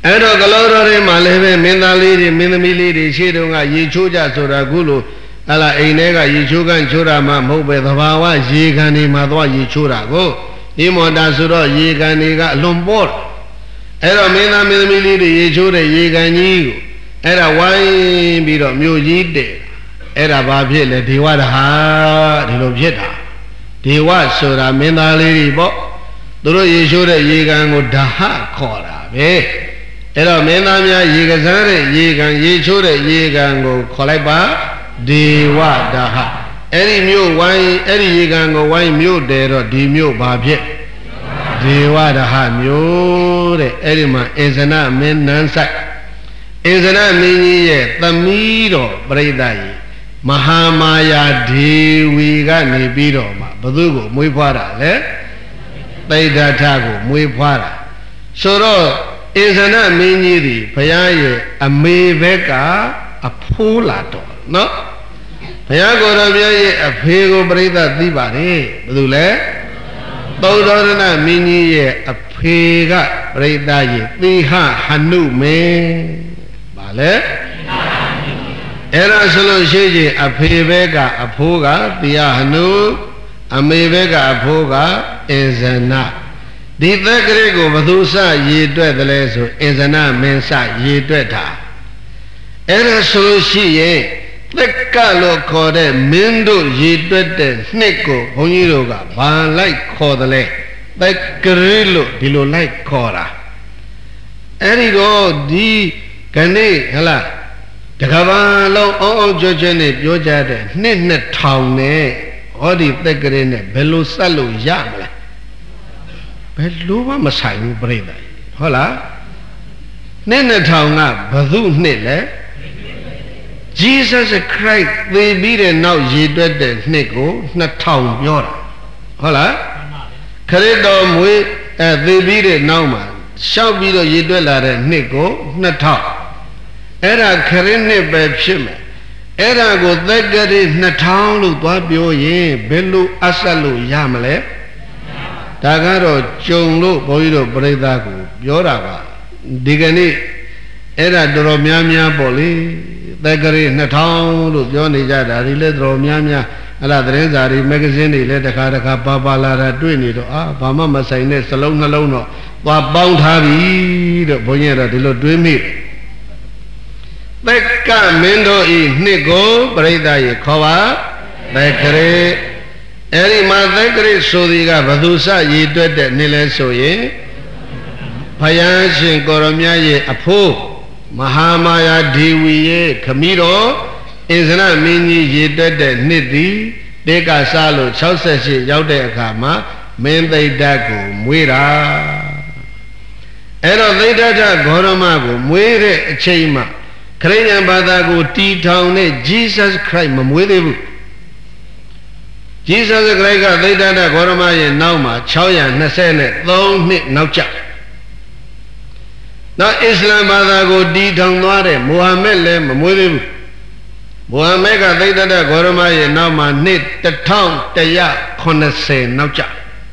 အဲ့တော့ကလောတော်တွေမှာလည်းပဲမင်းသားလေးတွေမင်းသမီးလေးတွေရှေ့တုန်းကရေချိုးကြဆိုတာခုလိုဟလာအိမ်ထဲကရေချိုးကန်ချိုးတာမှမဟုတ်ပဲသဘာဝရေကန်တွေမှာသွားရေချိုးတာကိုဒီမော်တာဆိုတော့ရေကန်တွေကအလွန်ပေါ်အဲ့တော့မင်းသားမင်းသမီးလေးတွေရေချိုးတဲ့ရေကန်ကြီးကိုအဲ့ဒါဝိုင်းပြီးတော့မြို့ကြီးတဲ့အဲ့ဒါဘာဖြစ်လဲဒေဝတဟာဒီလိုဖြစ်တာဒေဝဆိုတာမင်းသားလေးတွေပေါ့သူတို့ရေချိုးတဲ့ရေကန်ကိုဓာဟခေါ်တာပဲအဲ့တော့မင်းသားများရေကစားတဲ့ရေကန်ရေချိုးတဲ့ရေကန်ကိုခေါ်လိုက်ပါဒေဝဓာဟအဲ့ဒီမြို့ဝိုင်းအဲ့ဒီရေကန်ကိုဝိုင်းမြို့တယ်တော့ဒီမြို့ဘာဖြစ်ဒေဝဓာဟမြို့တဲ့အဲ့ဒီမှာအင်ဇနမင်းနန်းဆိုင်အင်ဇနမင်းကြီးရဲ့သမီးတော်ပရိသတ်ကြီးမဟာမာယာဒေဝီကနေပြီးတော့မှဘသူကိုမွေးဖွားတာလဲသိဒ္ဓထကိုမွေးဖွားတာဆိုတော့အင်ဇနမင်းကြီးသည်ဘုရားရဲ့အမေဘက်ကအဖိုးလာတော့နော်ဘုရားကိုယ်တော်ဘုရားရဲ့အဖေကိုပြိဿသိပါတယ်ဘယ်သူလဲသုဒ္ဓရဏမင်းကြီးရဲ့အဖေကပြိဿရဲ့သီဟဟနုမေဗာလဲအဲ့ဒါဆိုလို့ရှိရင်အဖေဘက်ကအဖိုးကသီဟဟနုအမေဘက်ကအဖိုးကအင်ဇနဒီသက်ကလေးကိုဘသူစရေတွက်တယ်လဲဆိုအင်ဇနမင်းစရေတွက်တာအဲ့ဒါဆိုလို့ရှိရင်သက်ကလို့ခေါ်တဲ့မင်းတို့ရေတွက်တဲ့နှစ်ကိုဘုန်းကြီးတို့ကဘာလိုက်ခေါ်တယ်လဲသက်ကလေးလို့ဒီလိုလိုက်ခေါ်တာအဲ့ဒီတော့ဒီကနေ့ဟလားတကဘာလုံးအောင်ကြွကြွနဲ့ပြောကြတဲ့နှစ်2000နဲ့ဟောဒီသက်ကလေးနဲ့ဘယ်လိုဆက်လို့ရမလဲဘယ်လိုမှမဆိုင်ဘူးပြိဿဟုတ်လားနှစ်2000ကဘယ်သူနှစ်လဲ Jesus Christ သေပြီးတဲ့နောက်ရည်တွက်တဲ့နှစ်ကို2000ပြောတာဟုတ်လားခရစ်တော်မွေးသေပြီးတဲ့နောက်မှာရှောက်ပြီးတော့ရည်တွက်လာတဲ့နှစ်ကို2000အဲ့ဒါခရစ်နှစ်ပဲဖြစ်မယ်အဲ့ဒါကိုသက်ကတိ2000လို့သွားပြောရင်ဘယ်လိုအဆက်လို့ရမလဲဒါကတော့ကြုံလို့ဘုန်းကြီးတို့ပြိဿကိုပြောတာပါဒီကနေ့အဲ့ဒါတော်တော်များများပေါ့လေသက်ကတိ2000လို့ပြောနေကြတာဒီလည်းတော်တော်များများအဲ့ဒါသတင်းစာတွေမဂ္ဂဇင်းတွေလည်းတစ်ခါတစ်ခါပါလာတာတွေ့နေတော့ဘာမှမဆိုင်တဲ့စလုံးနှလုံးတော့သွားပေါင်းထားပြီတော့ဘုန်းကြီးကတော့ဒီလိုတွေးမိသက်ကမင်းတို့ဤနှစ်ကိုပြိဿရေခေါ်ပါသက်ကရေအဲ့ဒီမှာသက်ကရေဆိုဒီကဘသူစရည်တွက်တဲ့နှစ်လဲဆိုရင်ဘုရားရှင်ကိုရမြတ်ရဲ့အဖိုးမဟာမာယာဒေဝီရဲ့ခမီးတော်အင်ဇနမင်းကြီးရည်တွက်တဲ့နှစ်သည်တေကစားလို့68ရောက်တဲ့အခါမှာမင်းသိဒ္ဓကိုမွေးတာအဲ့တော့သိဒ္ဓဂေါရမကိုမွေးတဲ့အချိန်မှာခရစ်ယာန်ဘာသာကိုတီထောင်တဲ့ Jesus Christ မမွေးသေးဘူး Jesus Christ ကသိဒ္ဓဂေါရမရဲ့နောက်မှာ623နှစ်နောက်ကျနောက်အစ္စလာမ်ဘာသာကိုတီထောင်သွားတဲ့မိုဟာမက်လည်းမမွေးသေးဘူးမိုဟာမက်ကသိဒ္ဓဂေါရမရဲ့နောက်မှာနှစ်1180နောက်ကျ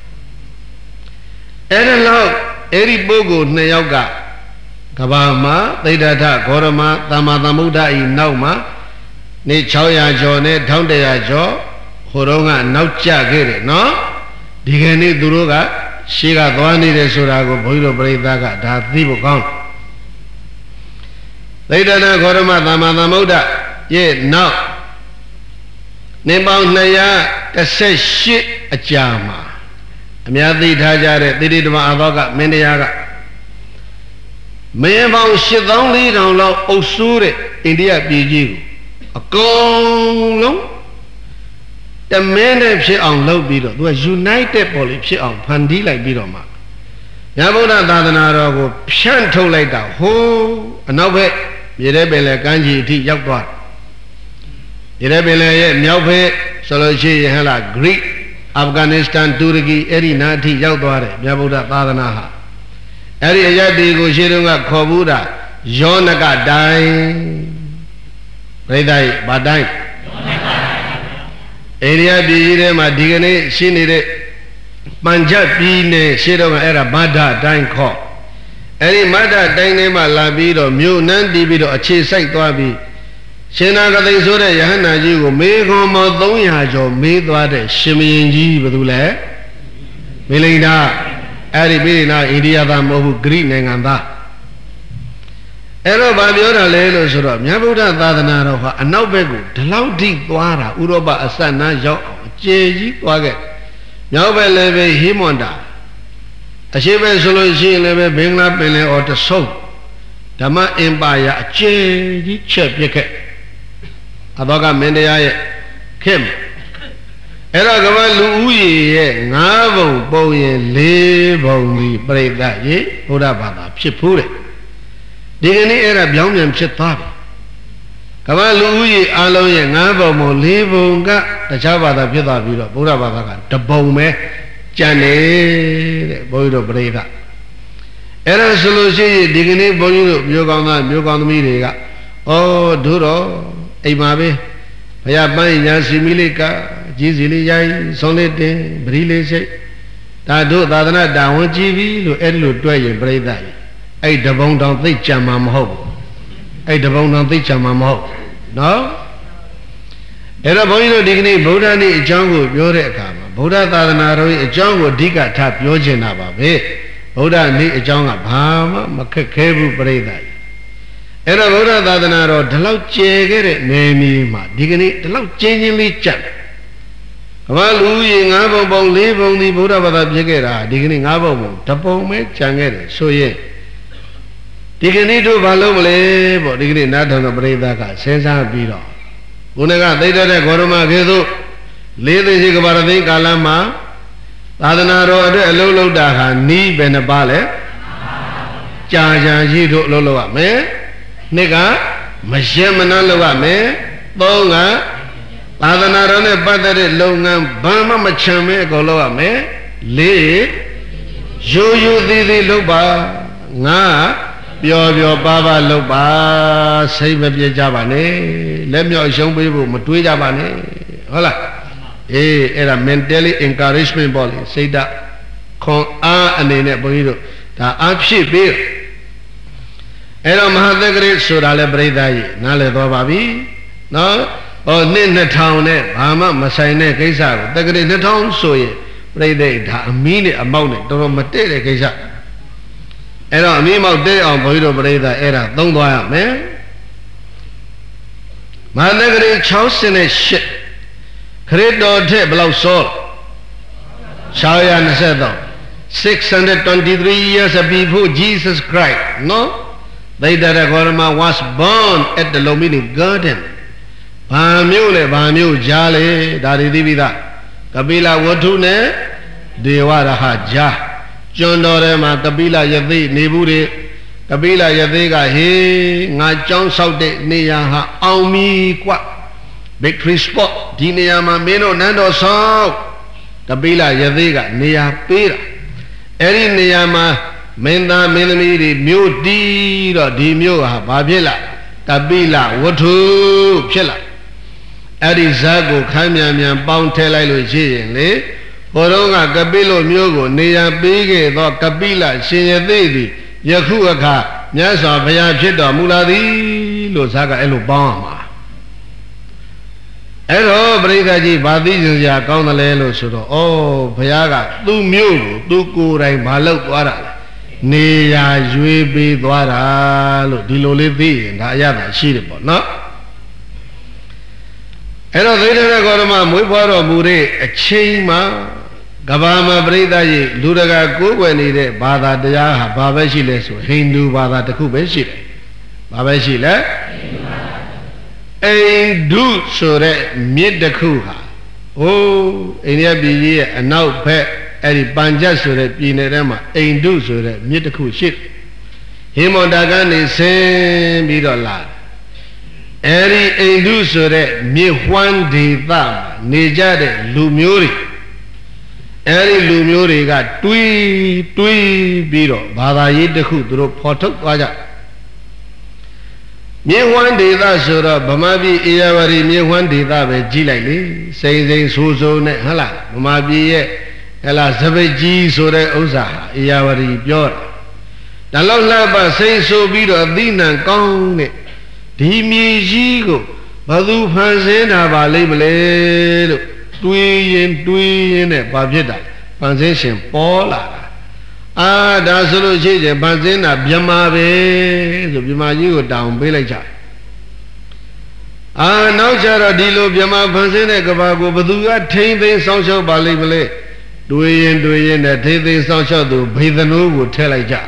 အဲ့ဒါလောက်အဲ့ဒီပုဂ္ဂိုလ်2ယောက်ကကဘာမှာသိဒ္ဓထဂေါရမသမ္မာသမ္ဗုဒ္ဓဤနောက်မှာနေ600ကျော်နဲ့1100ကျော်ဟိုတော့ကနောက်ကျခဲ့တယ်နော်ဒီကနေ့သူတို့ကရှေ့ကသွားနေတယ်ဆိုတာကိုဘုန်းကြီးတို့ပြိဿကဒါသိဖို့ကောင်းသိဒ္ဓထဂေါရမသမ္မာသမ္ဗုဒ္ဓရဲ့နောက်နေပေါင်း218အကြာမှာအများသိထားကြတဲ့တိတိဓမ္မအဘောကမင်းတရားကမင်းပေါင်း8400လောက်အုပ်စိုးတဲ့အိန္ဒိယပြည်ကြီးကိုအကုန်လုံးတမင်းနဲ့ဖြစ်အောင်လုပ်ပြီးတော့သူက united ပေါ်လေဖြစ်အောင်ဖန်တီးလိုက်ပြီးတော့မှမြတ်ဗုဒ္ဓသာသနာတော်ကိုဖြန့်ထုတ်လိုက်တာဟိုးအနောက်ဘက်မြေထဲပင်လယ်ကမ်းခြေအထိရောက်သွားမြေထဲပင်လယ်ရဲ့မြောက်ဘက်ဆိုလို့ရှိရင်ဟဲ့လား Greek Afghanistan တူရကီအဲ့ဒီနာအထိရောက်သွားတယ်မြတ်ဗုဒ္ဓသာသနာဟာအဲ့ဒီအယတ်ဒီကိုရှင်းတော့ကခေါ်ဘူးတာယောနကတိုင်းပြိဿရဲ့ဗာတိုင်းအိန္ဒိယပြည်ကြီးထဲမှာဒီကနေ့ရှိနေတဲ့ပัญจပြည်နယ်ရှင်းတော့ကအဲ့ဒါဗဒ္ဒတိုင်းခေါ် Any matter dynama labido, mu nandibido, a cheese site to be. Shenaga they saw that Yana Jigo, make on Modoyajo, made what a shimmy in G. Badule Milina, Aribina, India, Mobu Green and that. Ero Babiona Lelo Sura, Yabuda Dadanaro, and now Begu, the loud deep Dwara, Uroba Asana, Jeji, Waget, Yabe Leve Himonda. A shiver solution leve bring up in or the soul. Dama Empire, Jeji Chep Yake. Abaga Mendea Kim. Eragava Louis, Navo, Boy, live on the brave that ye, Udabada, Chipure. Digani era young and Chitabi. Kava Louis, Aloe, Navo, Molivunga, the Java, the Pita, Budabaka, the Bome, Jane, Boydo Breda. Era solution, Digani, Boyu, Yogana, Midiga. Oh, Duro. Imabe, Payabay, Yasimilica, Gizili, Solid, Brile, Tado, Dadana, Down GV, Elu, Dway, Breda. I the bone down the Jamam Ho. I the bone down the Jamam Ho. No? Era Boino Digni, Buddha, Jungle, Yorekama, Buddha Dadanaro, a jungle digger tap Yojanaba, Buddha, a jungle, Bama, Makakebu, Breda. Era Buddha Dadanaro, the loud jagger, name ma, digging the loud changingly chap. While Louis Abo live on the Buddha Jagera, digging Abo, Tapo, Changere, so ye. Digging to Valole, but digging not on the Breda, Sensa Biro. Unaga, they did a Goroma Gedo, Lady Zigabaradi, Kalama, Dadanaro, a Lolo Daha, Ni Benabale, Jaja Jito Lolo, me. Nigga, Mashamanalawa me, Bonga, Adanarone Badare Longa, Bama Machame, Goloa me, Le, Joyu Didi Luba, Nga, Bio Baba Luba, save of your Javane, let me show you Matui Javane, hola, era mentally encouragement body, say that, con and in a boido, that I'm sheep here. Era Mahadagre Surale Breda, Nale Dobabi, no, or Nin the town, Bama, Masane, Kesa, the great town, so ye, Breda, a minute about it, don't matere Kesa. Era Mimo day on Boido Breda, era, don't go out, man. Mahadagre Chausen is shit. Credo table of soul. Shayan said, 623 years before Jesus Christ, no? They that Agorama was born at the Lomini Garden. Bamule, Bamu, Jale, Daridivida, Kabila Watune, Dewara Haja, John Dorema, Kabila Yadi, Nebure, Kabila Yadiga, he, Najon Saudi, Niaha, Aumi, Qua, Victory Spot, Dineama, Meno, Nando Sao, Kabila Yadiga, Nia Pira, Eri Niama. Menda Minamidi, Muti, Dimio, Babila, Tabila, Watu, Pilla. Adizago, Kamiam, Bound Telailo, Poronga, Kabilo, Mugo, Nia Bige, Kabila, Sinyadi, Yakuaka, Nyasa, Payachita, Muladi, Losaga, Elobama. Ero, Bredaji, Badija, Kaunalelo, Sudo, oh, Payaga, Tu Mugo, Tuku, and Malok, Wara. Neya Juibi Dwara, Dilolithi, and Ayana, Shiripo, no? And I later got a man, Mubaro Mure, a Chima, Gabama Breda, Ludaga Kuganide, Bada Deja, Babashiles, Hindu Bada the Kubeshile. Babashile? A do so that meet the Kuha. Oh, in every and now pet. Eri Banja Sure, Pinerema, Aindu Sure, Mitaku ship. Him on Dagani, same Bidola. Eri Aindu Sure, Mi Juan de Dam, Nijade, Lumuri. Eri Lumuri got Tui Biro, Bada Yidaku, Dro Potok Waja. Mi Juan de Da Sura, Bamabi, Iavari, Mi Juan de Da, Gilali, saying Suzo Hala, Bamabi. Ela Sabeji Sore Oza, Iavari Pure. ဒါလောက်လှပစိတ်ဆိုပြီးတော့အသိဉာဏ်ကောင်းတဲ့ဒီမြေကြီးကိုဘသူဖန်ဆင်းတာပါလိမ့်မလဲလို့တွေးရင်နဲ့ဘာဖြစ်တာဖန်ဆင်းရှင်ပေါ်လာတာဒါဆိုလို့ရှိရင်ဖန်ဆင်းတာမြမပဲဆိုမြမကြီးကိုတောင်းပေးလိုက်ကြနောက်ကြတော့ဒီလိုမြမဖန်ဆင်းတဲ့ကဘာကိုဘသူကထိမ့်သိမ်းဆောင်ရှောက်ပါလိမ့်မလဲတွေးရင်နဲ့ထိမ့်သိမ်းဆောင်ရှောက်သူဘိသနိုးကိုထည့်လိုက်ကြ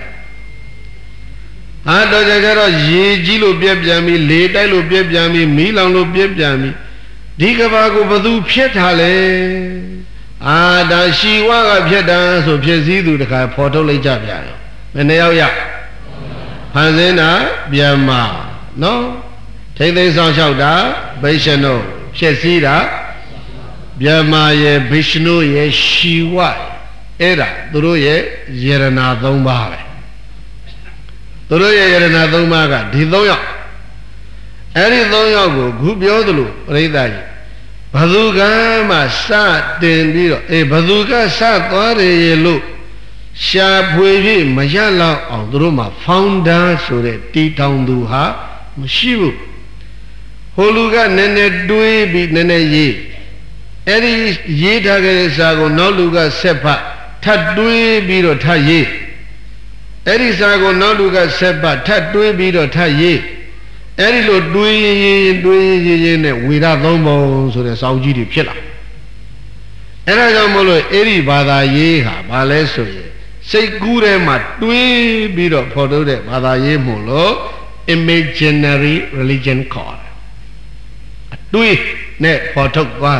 တော့ကြတော့ရေကြီးလို့ပြက်ပြန်ပြီလေတိုက်လို့ပြက်ပြန်ပြီမီးလောင်လို့ပြက်ပြန်ပြီဒီကဘာကိုဘသူဖြစ်ထားလဲဒါရှီဝါကဖြစ်တာဆိုဖြစ်စည်းသူတခါဖော်ထုတ်လိုက်ကြပြန်ရောဘယ်နှယောက်ရဖန်ဆင်းတာပြန်မာနော်ထိမ့်သိမ်းဆောင်လျှောက်တာဗိရှနုဖြစ်စည်းတာပြန်မာရဲ့ဗိရှနုရဲ့ရှီဝါအဲ့ဒါသူတို့ရဲ့ယေရနာ၃ပါးပဲသူတို့ရဲ့ယရနာ၃ပါးကဒီ၃ယောက်အဲ့ဒီ၃ယောက်ကိုခုပြောသလိုပရိသတ်ကြီးဘသူကမှစတင်ပြီးတော့ဘသူကစသွားတယ်လို့ရှာဖွေပြီးမရလောက်အောင်သူတို့မှာ founder ဆိုတဲ့တီထောင်သူဟာမရှိဘူးဟိုလူကနည်းနည်းတွေးပြီးနည်းနည်းရေးအဲ့ဒီရေးထားခဲ့တဲ့စာကိုနောက်လူကဆက်ဖတ်ထပ်တွေးပြီးတော့ထပ်ရေးအဲ့ဒီစာကိုနောက်လူကဆက်ပတ်ထပ်တွေးပြီးတော့ထပ်ရေးအဲ့ဒီလိုတွေးရင်နဲ့ဝေဒသုံးပုံဆိုတဲ့စောင်းကြီးတွေဖြစ်လာအဲ့ဒါကြောင့်မို့လို့အဲ့ဒီဘာသာရေးဟာဘာလဲဆိုရင်စိတ်ကူးထဲမှာတွေးပြီးတော့ဖော်ထုတ်တဲ့ဘာသာရေးမို့လို့ imaginary religion ခေါ်တယ်အတွေးနဲ့ဖော်ထုတ်သွား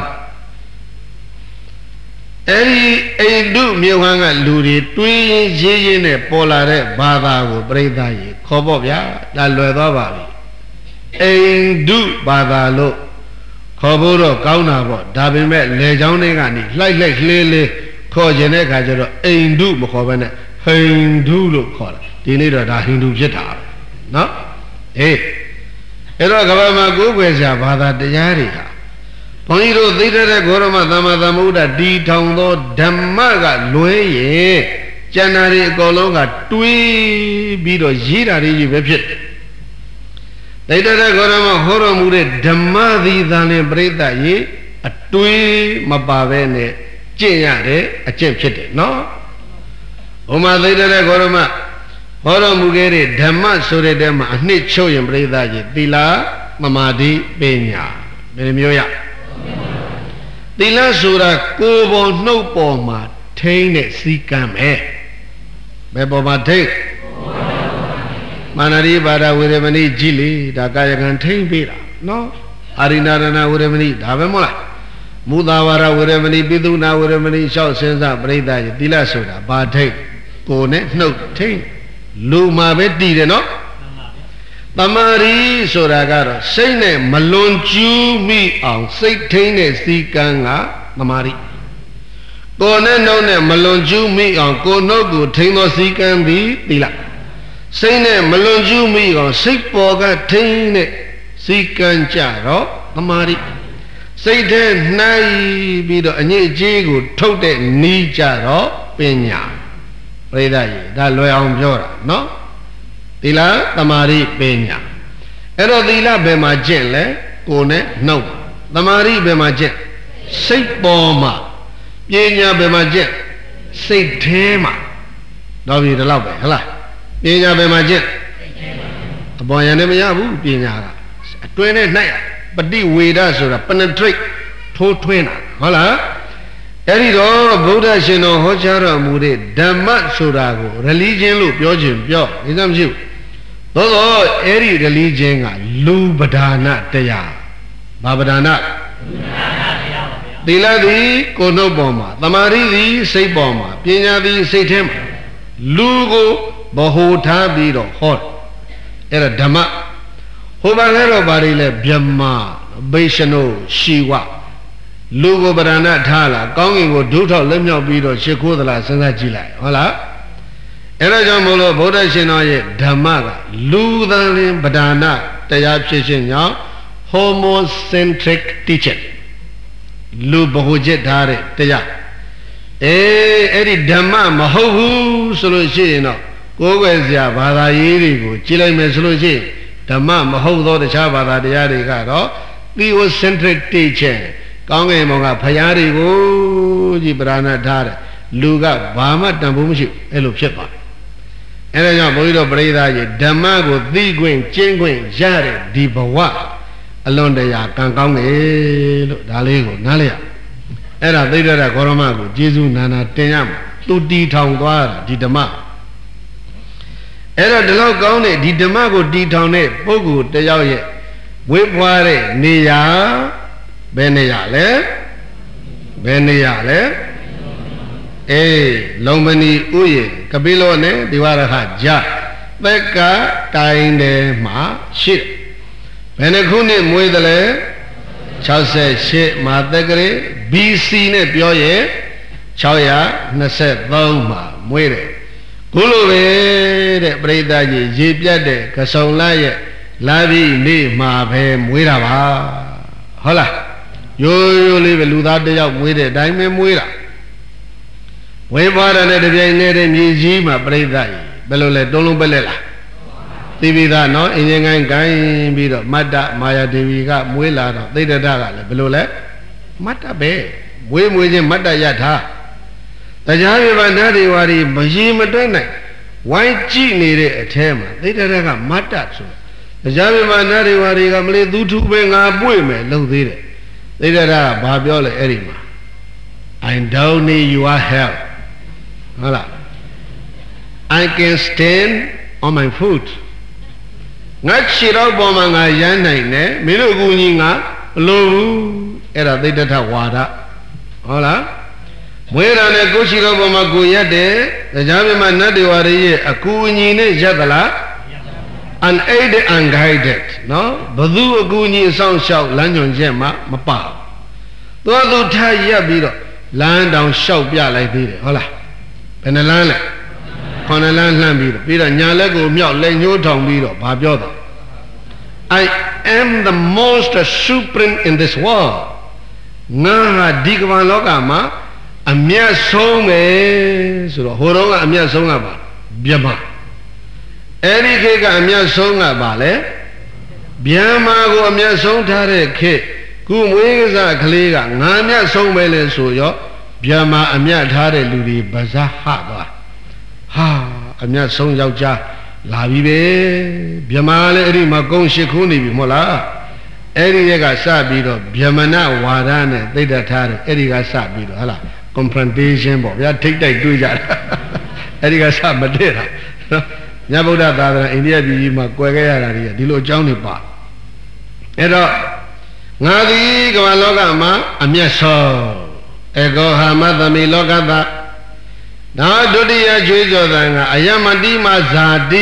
အဲ့ဒီအိန္ဒုမြေဝမ်းကလူတွေတွေးရေးနဲ့ပေါ်လာတဲ့ဘာသာကိုပြိဿကြီးခေါ်ပေါ့ဗျာဒါလွယ်သွားပါပြီအိန္ဒုဘာသာလို့ခေါ်ဖို့တော့ကောင်းတာပေါ့ဒါပေမဲ့လေချောင်းတွေကနေလှိုက်လေးခေါ်ခြင်းတဲ့အခါကျတော့အိန္ဒုမခေါ်ဘဲနဲ့ဟိန္ဒုလို့ခေါ်တယ်ဒီနေ့တော့ဒါဟိန္ဒူဖြစ်တာနော်အဲ့တော့ကမ္ဘာမှာကိုးကွယ်စရာဘာသာတရားတွေဟာဘုန်းကြီးတို့သိတဲ့ဂေါရမသမ္မာသမ္ဗုဒ္ဓတီထောင်သောဓမ္မကလွဲရဲ့ကျန်တာတွေအကုန်လုံးကတွေးပြီးတော့ရေးတာတွေကြီးပဲဖြစ်သိတဲ့ဂေါရမဟောတော်မူတဲ့ဓမ္မသီသာနဲ့ပြိဿရေအတွေးမပါဘဲနဲ့ကျင့်ရတဲ့အကျင့်ဖြစ်တယ်နော်ဟိုမှာသိတဲ့ဂေါရမဟောတော်မူခဲ့တဲ့ဓမ္မဆိုတဲ့တဲမှာအနှစ်ချုပ်ရင်ပြိဿရေသီလသမာဓိပညာဘယ်လိုမျိုးရသီလဆိုတာကိုယ်ပေါ်နှုတ်ပေါ်မှာထိန်းတဲ့စည်းကမ်းပဲဘယ်ပေါ်မှာထိန်းမာနရိပါဒဝေရမဏိကြည်လေဒါကာယကံထိန်းပေးတာနော်အာရိနာရဏဝေရမဏိဒါပဲမဟုတ်လားမူသာဝရဝေရမဏိပိသုနာဝေရမဏိလျှောက်စဉ်းစားပရိသတ်သီလဆိုတာဘာထိန်းကိုယ်နဲ့နှုတ်ထိန်းလူမှာပဲတည်တယ်နော်တမာရီဆိုတာကတော့စိတ်နဲ့မလွန်ကျူးမိအောင်စိတ်ထိန်းတဲ့စည်းကမ်းကတမာရီကိုယ်နဲ့နှုတ်နဲ့မလွန်ကျူးမိအောင်ကိုယ်နှုတ်ကိုထိန်းသောစည်းကမ်းပြီးသီလစိတ်နဲ့မလွန်ကျူးမိအောင်စိတ်ပေါ်ကထိန်းတဲ့စည်းကမ်းကြတော့တမာရီစိတ်ထဲနှိုက်ပြီးတော့အညစ်အကြေးကိုထုတ်တဲ့နီးကြတော့ပညာပရိသတ်ကြီးဒါလွယ်အောင်ပြောတာနော်သီလသမာဓိပညာအဲ့တော့သီလဘယ်မှာကျင့်လဲကိုယ်နဲ့နှုတ်သမာဓိဘယ်မှာကျင့်စိတ်ပေါ်မှာပညာဘယ်မှာကျင့်စိတ်ထဲမှာတော့ပြီဒီလောက်ပဲဟုတ်လားပညာဘယ်မှာကျင့်အပေါ်ရံနဲ့မရဘူးပညာကအတွင်းနဲ့နှိုက်ပฏิဝေဒဆိုတာ penetrate ထိုးထွင်းတာဟုတ်လားအဲ့ဒီတော့ဗုဒ္ဓရှင်တော်ဟောကြားတော်မူတဲ့ဓမ္မဆိုတာကို religion လို့ပြောခြင်းပြောဒီစမ်းမရှိဘူးသို့သောအဲ့ဒီ religion ကလူပဒါနတရားဘာပဒါနသီလသည်ကိုယ်နှုတ်ပေါ်မှာသမာဓိသည်စိတ်ပေါ်မှာပညာသည်စိတ်ထဲမှာလူကိုဘဟုထားပြီးတော့ဟောအဲ့ဒါဓမ္မဟိုဘာလဲတော့ဘာတွေလဲဗြဟ္မာဗိရှနုရှိဝလူကိုပဒနာထားလာကောင်းကင်ကိုဒုထောက်လက်မြောက်ပြီးတော့ရှ िख ိုးသလားစဉ်းစားကြည့်လိုက်ဟုတ်လားအဲ့ဒါကြောင့်မို့လို့ဗုဒ္ဓရှင်တော်ရဲ့ဓမ္မကလူသားလင်ပဒနာတရားဖြစ်ခြင်းကြောင့် homocentric teaching လူဘဟုจิตထားတဲ့တရားအဲ့ဒီဓမ္မမဟုတ်ဘူးဆိုလို့ရှိရင်တော့ကိုယ်ွယ်စရာဘာသာရေးတွေကိုကြည့်လိုက်မယ်ဆိုလို့ရှိရင်ဓမ္မမဟုတ်သောတခြားဘာသာတရားတွေကတော့ theocentric teaching ကောင်းကင်ဘုံကဖရာတွေကိုကြည်ပဓာနာထားတယ်လူကဘာမှတန်ဖိုးမရှိဘူးအဲ့လိုဖြစ်သွားတယ်အဲ့ဒါကြောင့်ဘုန်းကြီးတို့ပရိသတ်ကြီးဓမ္မကိုသိခွင့်ကျင့်ခွင့်ရတဲ့ဒီဘဝအလွန်တရာကံကောင်းတယ်လို့ဒါလေးကိုနားလည်ရအဲ့ဒါသိတ္တရဂေါရမကိုကျေးဇူးနာနာတင်ရမှာသူတီထောင်သွားတာဒီဓမ္မအဲ့တော့ဒီလောက်ကောင်းတဲ့ဒီဓမ္မကိုတီထောင်တဲ့ပုဂ္ဂိုလ်တယောက်ရဲ့ဝိပွားတဲ့နေရာဘယ်နေရာလဲဘယ်နေရာလဲအေးလုံမဏီဥယျာဉ်ကပိလောနဲ့ဒီဝရခဂျသက်ကတိုင်းတယ်မှာရှိတယ်ဘယ်နှခုနှစ်မွေးတယ်လဲ68မှာသက်ကလေး BC နဲ့ပြောရင်623မှာမွေးတယ်ခုလိုပဲတဲ့ပရိသတ်ကြီးရေပြတ်တဲ့ကစုံလရဲ့လာပြီးနေ့မှာပဲမွေးတာပါဟုတ်လားရိုးရိုးလေးပဲလူသားတယောက်မွေးတဲ့အတိုင်းပဲမွေးတာဝိပါဒနဲ့တပြိုင်နက်တည်းမြေကြီးမှာပရိသတ်ကြီးဘယ်လိုလဲတုံးလုံးပဲလဲလားသိပြီသားနော်အင်ဂျင်ကိုင်းကိုင်းပြီးတော့မတ္တမာယာဒေဝီကမွေးလာတော့သိတ္တကလည်းဘယ်လိုလဲမတ္တပဲမွေးချင်းမတ္တရထားတရားပြပါနတ်တွေဝါဒီမရေမတွက်နိုင်ဝိုင်းကြည့်နေတဲ့အထဲမှာသိတ္တကမတ္တဆိုတရားပြပါနတ်တွေဝါဒီကမလေးသူထုပဲငါပွေမယ်လို့သေးတယ်သိတ္တကဘာပြောလဲအဲ့ဒီမှာ I don't need your help ဟုတ်လား I can stand on my foot ငါခြေတော့ပေါ်မှာငါရမ်းနိုင်တယ်မင်းတို့အကူကြီးငါမလိုဘူးအဲ့ဒါသိတ္တဝါဒဟုတ်လားမွေးတာနဲ့ကိုရှိတော့ပေါ်မှာကိုရက်တယ်တရားပြမှာနတ်တွေဝါရီရဲ့အကူအညီနဲ့ရက်သလား unaided unguided နော်ဘသူအကူအညီအဆောင်လျှောက်လမ်းညွှန်ချက်မှမပါဘူးသူထားရက်ပြီးတော့လမ်းတောင်လျှောက်ပြလိုက်သေးတယ်ဟုတ်လားဘယ်နှလမ်းလဲ9လမ်းလှမ်းပြီးတော့ညာလက်ကိုမြောက်လက်ညှိုးထောင်ပြီးတော့ဘာပြောတော့ I am the most supreme in this world ငါဟာဒီကမ္ဘာလောကမှာအမြတ်ဆုံးပဲဆိုတော့ဟိုတော့ကအမြတ်ဆုံးကပါဗျမအဲ့ဒီခေတ်ကအမြတ်ဆုံးကပါလေဗျမကိုအမြတ်ဆုံးထားတဲ့ခေတ်ခုမွေးကစားကလေးကငါအမြတ်ဆုံးပဲလေဆိုရောဗျမအမြတ်ထားတဲ့လူတွေပါစားဟသွားဟာအမြတ်ဆုံးယောက်ျားလာပြီပဲဗျမလည်းအဲ့ဒီမှာကုန်းရှိခိုးနေပြီမဟုတ်လားအဲ့ဒီရဲ့ကစပြီးတော့ဗျမနဝါဒနဲ့သိတ္တထားတယ်အဲ့ဒီကစပြီးတော့ဟလား confrontation ပေါ့ဗျာထိတ်တိုက်တွေ့ကြတာအဲ့ဒီကစမတည့်တာနော်မြတ်ဗုဒ္ဓသာသနာအိန္ဒိယပြည်ကြီးမှာကွယ်ခဲ့ရတာတွေကဒီလိုအကြောင်းတွေပါအဲ့တော့ငါသည်ကမ္ဘာလောကမှာအမျက်ဆုံးဧကောဟာမသမိလောကသနောက်ဒုတိယကျွေးကြော်သံကအယမတိမဇာတိ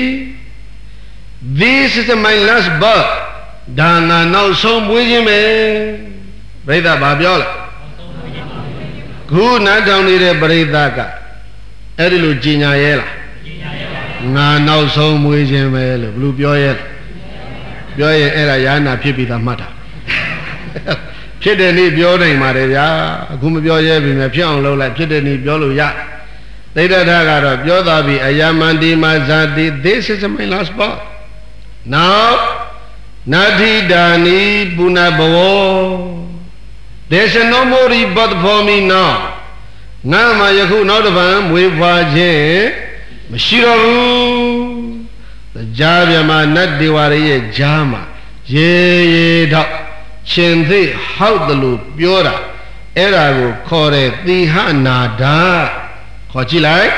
This is my last birth ဒါငါနောက်ဆုံးမွေးခြင်းပဲပရိသတ်ဘာပြောလဲခုနားထောင်နေတဲ့ပရိသတ်ကအဲ့ဒီလိုကြင်ညာရဲလားငါနောက်ဆုံးမွေးခြင်းပဲလို့ဘယ်လိုပြောရဲလဲပြောရင်အဲ့ဒါယာနာဖြစ်ပြီးသားမှတ်တာဖြစ်တဲ့နေ့ပြောနိုင်ပါတယ်ဗျာအခုမပြောရဲပြီမဲ့ဖြစ်အောင်လုပ်လိုက်ဖြစ်တဲ့နေ့ပြောလို့ရသိတ္တထကတော့ပြောသွားပြီအယမန္တိမဇာတိ This is my last birth now နာတိဒါနိပုဏ္ဏဘဝ There's no more rebirth for me now ငါမှယခုနောက်တစ်ပံမွေးဖွားခြင်းမရှိတော့ဘူးကြားပြမနတ်ဒေဝရရဲ့ကြားမှာရေရေတော့ရှင်သိဟောက်တယ်လို့ပြောတာအဲ့ဒါကိုခေါ်တဲ့သီဟနာဒခေါ်ကြည့်လိုက်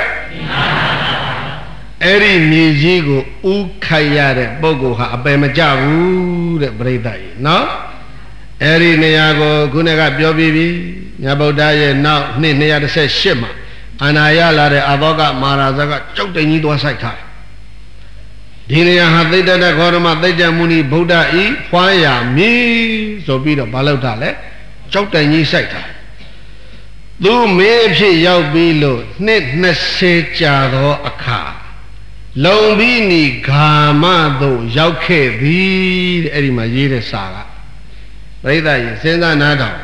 အဲ့ဒီမြေကြီးကိုဥခိုက်ရတဲ့ပုဂ္ဂိုလ်ဟာအပယ်မကျဘူးတဲ့ပရိသတ်ကြီးနော်အဲ့ဒီနေရာကိုခုနကပြောပြီးပြီမြတ်ဗုဒ္ဓရဲ့နောက်နှစ်218မှာအာနာယလာတဲ့အဘောကမဟာရာဇကကြောက်တိန်ကြီးသွားဆိုင်ထားဒီနေရာဟာသိတ္တဂေါရမသိတ္တမုနီဗုဒ္ဓဤဖွားရမည်ဆိုပြီးတော့ဘာလုပ်တာလဲကြောက်တိန်ကြီးဆိုင်ထားသူမင်းအဖြစ်ရောက်ပြီးလို့နှစ်20ကြာသောအခါလုံပြီးနီဂါမသို့ရောက်ခဲ့သည်တဲ့အဲ့ဒီမှာရေးတဲ့စာကပရိသတ်ကြီးစဉ်းစားနားထောင်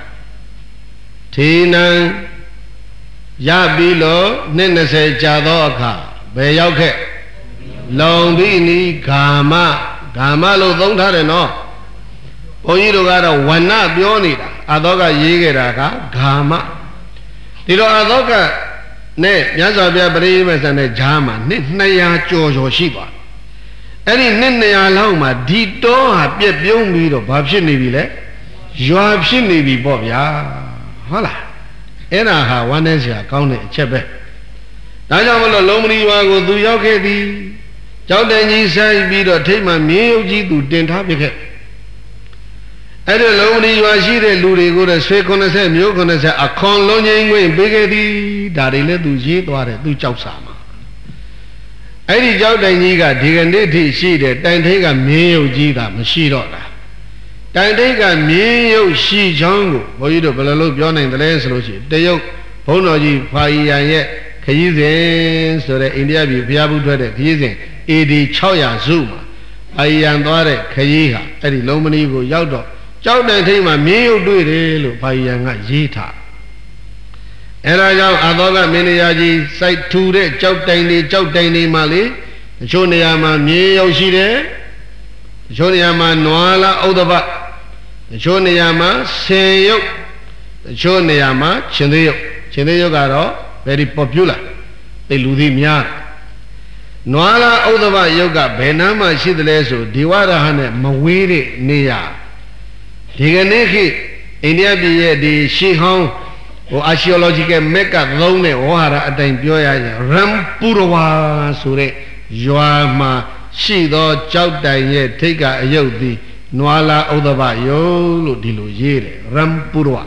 ထေနံရပြီးလို့နှစ်20ကြာသောအခါ bèရောက်ခဲ့လုံပြီးနီးဂါမလို့သုံးထားတယ်နော်ဘုန်းကြီးတို့ကတော့ဝဏ္ဏပြောနေတာအသောကရေးခဲ့တာကဂါမဒီတော့အသောကနဲ့မြတ်စွာဘုရားပရိမေဆန်တဲ့ဂျားမှာနှစ်200ကျော်ရှိသွားအဲ့ဒီနှစ်200လောက်မှာဒီတောဟာပြက်ပြုံးပြီးတော့ဘာဖြစ်နေပြီလဲရွာဖြစ်နေပြီပေါ့ဗျာဟုတ်လားအဲ့ဒါဟာဝမ်းနည်းစရာကောင်းတဲ့အချက်ပဲဒါကြောင့်မလို့လုံးမဏီရွာကိုသူရောက်ခဲ့သည်ကြောက်တန်ကြီးဆိုင်ပြီးတော့ထိတ်မှမြေရုပ်ကြီးသူတင်ထားပြခဲ့အဲ့ဒီလုံးမဏီရွာရှိတဲ့လူတွေကိုလည်းဆွေ90မျိုး90အခွန်လုံးငိမ့်ခွင့်ပေးခဲ့သည်ဒါတွေလည်းသူရေးသွားတယ်သူကြောက်စာမှာအဲ့ဒီကြောက်တိုင်ကြီးကဒီကနေ့ထိရှိတယ်တိုင်ထိတ်ကမြေရုပ်ကြီးတာမရှိတော့တာတိုင်ထိတ်ကမြေရုပ်ရှိချောင်းကိုဘုန်းကြီးတို့ဘယ်လိုလုပ်ပြောနိုင်တယ်လဲဆိုလို့ရှိရင်တရုတ်ဘုန်းတော်ကြီးဖာယီယန်ရဲ့ခရီးစဉ်ဆိုတဲ့အိန္ဒိယပြည်ဘုရားဘူးထွက်တဲ့ခရီးစဉ် AD 600စုမှာဖာယီယန်သွားတဲ့ခရီးဟာအဲ့ဒီလုံးမဏီကိုရောက်တော့ကြောက်တိုင်ထိတ်မှာမြေရုပ်တွေ့တယ်လို့ဖာယီယန်ကရေးထားအဲ့ဒါကြောင့်အသောကမင်းရာကြီးစိုက်ထူတဲ့ကြောက်တိုင်တွေမှာလေတချို့နေရာမှာမြေရုပ်ရှိတယ်တချို့နေရာမှာနွားလားဥဒ္ဒဘတချို့နေရာမှာဆင်ရုပ်တချို့နေရာမှာရှင်သေးရုပ်ကတော့ very popular သိလူသိများနွားလားဥဒ္ဒဘရုပ်ကဘယ်နားမှာရှိသလဲဆိုဒီဝရဟနဲ့မဝေးတဲ့နေရာဒီကနေ့ခေတ်အိန္ဒိယပြည်ရဲ့ဒီရှေးဟောင်းarchaeological map ကသုံးတဲ့ဝါဟာရအတိုင်းပြောရရင်ရမ်ပူရဝါဆိုတဲ့ရွာမှာရှိသောကြောက်တိုင်ရဲ့ထိတ်ကအယုတ်သည်နွားလာဥဒ္ဒဘယုတ်လို့ဒီလိုရေးတယ်ရမ်ပူရဝါ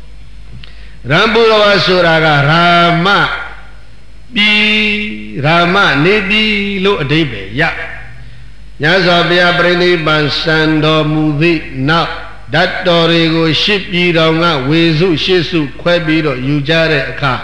ဆိုတာကရာမနေပြည်လို့အဓိပ္ပာယ်ရညဇောဘုရားပြိဋိဘံစံတော်မူသည့်နောက်ဓာတ်တော်တွေကိုရှစ်ပြည်တော်ကဝေစုရှစ်စုခွဲပြီးတော့ယူကြတဲ့အခါ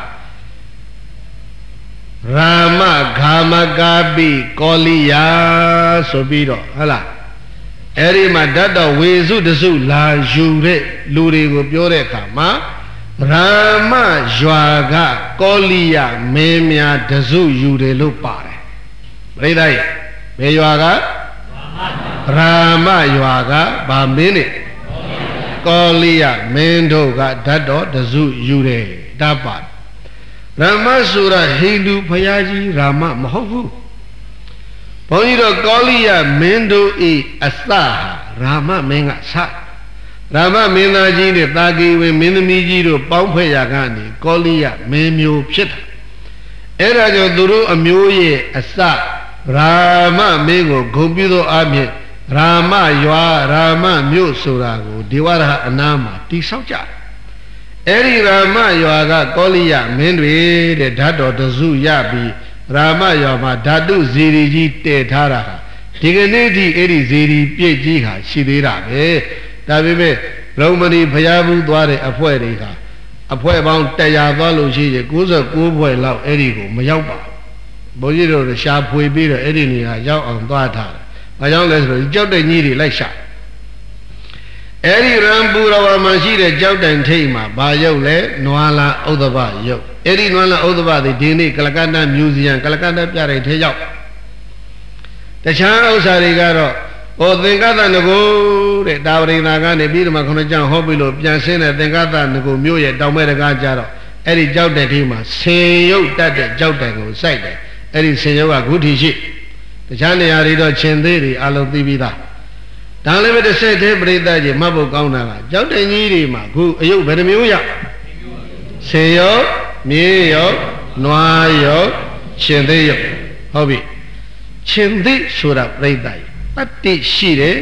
ရာမဂါမကာပိကောလိယာဆိုပြီးတော့ဟုတ်လားအဲ့ဒီမှာဓာတ်တော်ဝေစုတစုလာယူတဲ့လူတွေကိုပြောတဲ့အခါမှာရာမရွာကကောလိယမင်းများတစုယူတယ်လို့ပါတယ်ပရိသတ်ရဲ့ဘယ်ရွာကရာမရွာကဗာမင်းနဲ့ကောလိယမင်းတို့ကဓာတ်တော်တစုယူတယ်ဒါပါရာမဆိုတာဟိန္ဒူဘုရားကြီးရာမမဟုတ်ဘူးဘုန်းကြီးတို့ကောလိယမင်းတို့ဤအစဟာရာမမင်းကစရာမမင်းသားကြီးနဲ့တာဂီဝင်မင်းသမီးကြီးတို့ပေါင်းဖွဲ့ရာကနေကောလိယမင်းမျိုးဖြစ်တာအဲ့ဒါကြောင့်သူတို့အမျိုးရဲ့အစရာမမင်းကိုဂုဏ်ပြုသောအပြင်ရာမရွာရာမမြို့ဆိုတာကိုဒေဝရဟအနာမှာတိဆောက်ကြတယ်အဲ့ဒီရာမရွာကကောလိယမင်းတွေတဲ့ဓာတ်တော်တစုရပြီးရာမရွာမှာဓာတုဇီရီကြီးတည်ထားတာဒီကနေ့ဒီအဲ့ဒီဇီရီပြည့်ကြီးဟာရှိသေးတာပဲဒါပေမဲ့လုံမဏီဘုရားဘူးသွားတဲ့အဖွဲ့တွေဟာအဖွဲ့ပေါင်း100သွားလို့ရှိရင်99ဖွဲ့လောက်အဲ့ဒီကိုမရောက်ပါဘူးဘုန်းကြီးတို့ရှာဖွေပြီးတော့အဲ့ဒီနေရာရောက်အောင်သွားထားတယ်ဘာကြောင့်လဲဆိုတော့ကြောက်တဲ့ကြီးတွေလိုက်ရှာအဲ့ဒီရံပူရဝါမှာရှိတဲ့ကြောက်တိုင်ထိတ်မှာဘာရုပ်လဲနွားလာဥဒ္ဒဘရုပ်အဲ့ဒီနွားလာဥဒ္ဒဘဒီနေ့ကလကတ္တမြူဇီယံကလကတ္တပြတဲ့ထဲရောက်တခြားဥစ္စာတွေကတော့သင်္ကသနကိုတဲ့တာဝရိနာကနေပြီးတော့မှ9ကျမ်းဟောပြီးလို့ပြန်ဆင်းတဲ့သင်္ကသနကိုမြို့ရဲ့တောင်ဘက်တကားကြတော့အဲ့ဒီကြောက်တဲ့ထိမှာဆင်ရုပ်တတ်တဲ့ကြောက်တိုင်ကိုစိုက်တယ်အဲ့ဒီဆင်ရုပ်ကဂုထီရှိတခြားနေရာတွေတော့ရှင်သေးတွေအလုံးသိပြီးသားဒါလည်းပဲတစ်ဆက်သေးပြိဿကြီးမှတ်ဖို့ကောင်းတာကကြောက်တိုင်ကြီးတွေမှာခုအယုတ်ဘယ်နှမျိုးရဆင်ရုပ်မြေရုပ်နွားရုပ်ရှင်သေးရုပ်ဟုတ်ပြီရှင်သေးဆိုတာပြိဿကြီးတတ္တိရှိတယ်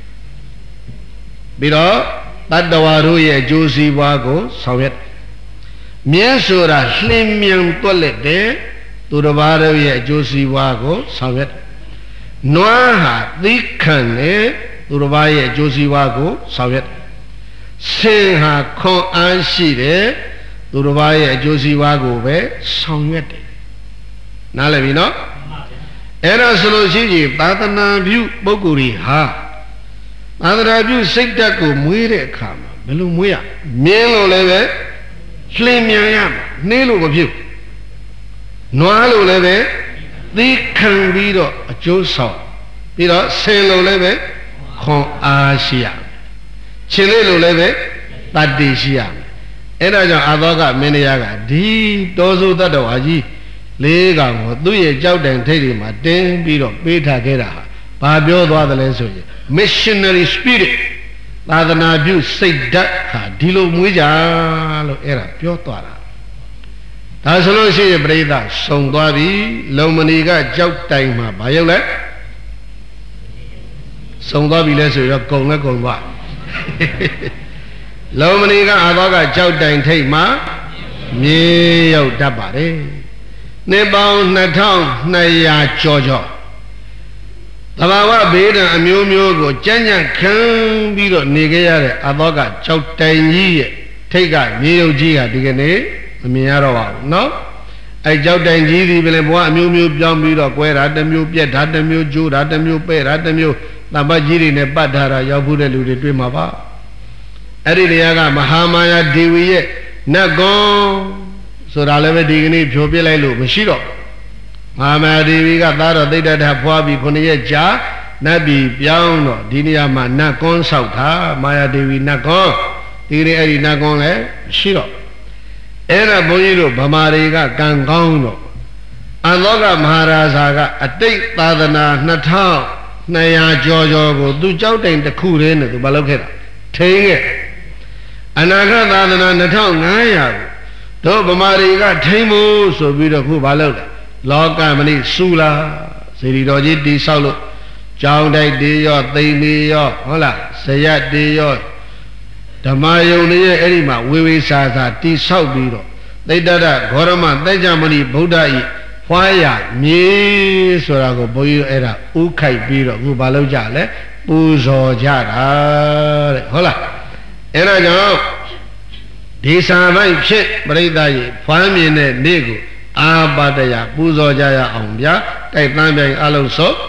ပြီးတော့တတ္တဝါတို့ရဲ့အကျိုးစီးပွားကိုဆောင်ရွက်မြဲဆိုတာလှင်မြန်တွက်လက်တယ်သူတစ်ပါးတို့ရဲ့အကျိုးစီးပွားကိုဆောင်ရွက်နွားဟာသီးခံတယ်သူတစ်ပါးရဲ့အကျိုးစီးပွားကိုဆောင်ရွက်ဆင်ဟာခွန်အားရှိတယ်သူတစ်ပါးရဲ့အကျိုးစီးပွားကိုပဲဆောင်ရွက်တယ်နားလည်ပြီနော်အဲ့ဒါဆိုလို့ရှိရင်သာသနာပြုပုဂ္ဂိုလ်တွေဟာသာသနာပြုစိတ်ဓာတ်ကိုမွေးတဲ့အခါမှာဘယ်လိုမွေးရမြင်းလို့လည်းပဲလှင်မြန်ရနှေးလို့မဖြစ်နွားလို့လည်းပဲ They can be a Joso. You know, Sailor Leve, Con Asia. Chile Leve, Badisia. And I don't have many yaga. Deep, those who that are Lega, do ye jout and tell him a damn bit of beta gera. Babio, the other lesson. Missionary spirit. Rather than abuse, say that, Dilo Muja, era, Piotara. That's all she a breda, Song Babi, Lomaniga, jout time, Violet. Song Babi less of your Konga Konga. Lomaniga, Avoga, jout time, take ma, me out dabare. Nebao, Natong, Naya, Jojo. The Baba Beda and Mumio, Janya can be the Nigaya, Avoga, jout time ye, take a Neo Gia, Digane. No, I jout and Gidi will have one mu jambi or where Adamu, yet Adamu, Jude, Adamu, Pay, Adamu, Nabajiri, Nebadara, Yabuda, Ludimaba. Adiaga, Mahamaya, Diwi, Nago, so I'll dignity, Jobila, Mashiro. Mama Divi got that, they that have Wabi Konia Ja, Nabi, Piano, Diniama, Nakon, Sauta, Maya Divi, Nakon, Dini Nagon, Shiro. Era Boyro, Bamariga, Gangono. Aloga Maharazaga, a take Tadana, Natal, Naya Jojo, do jouting the cool in the Balokera. Take it. Anaga Tadana, Natal, Naya. Do Bamariga, Tamo, so be the Kubaloga. Log Amani, Sula, Siridoji di Solo, Jow Day Dio, Deo, Hola, Sayat Dio. The Mayo near Erima, Wiwi Saza, T. Saubiro. They did a Gorama, they Jamani, Buddha, Fire, me, Sorago, Boyo era, Ukai Biro, Ubalo Jale, Buzo Jara, Hola. Era no. These are my shit, Breda, Famine, Nego, Abadaya, Buzo Jaya, Ombia, Taitan Alonso.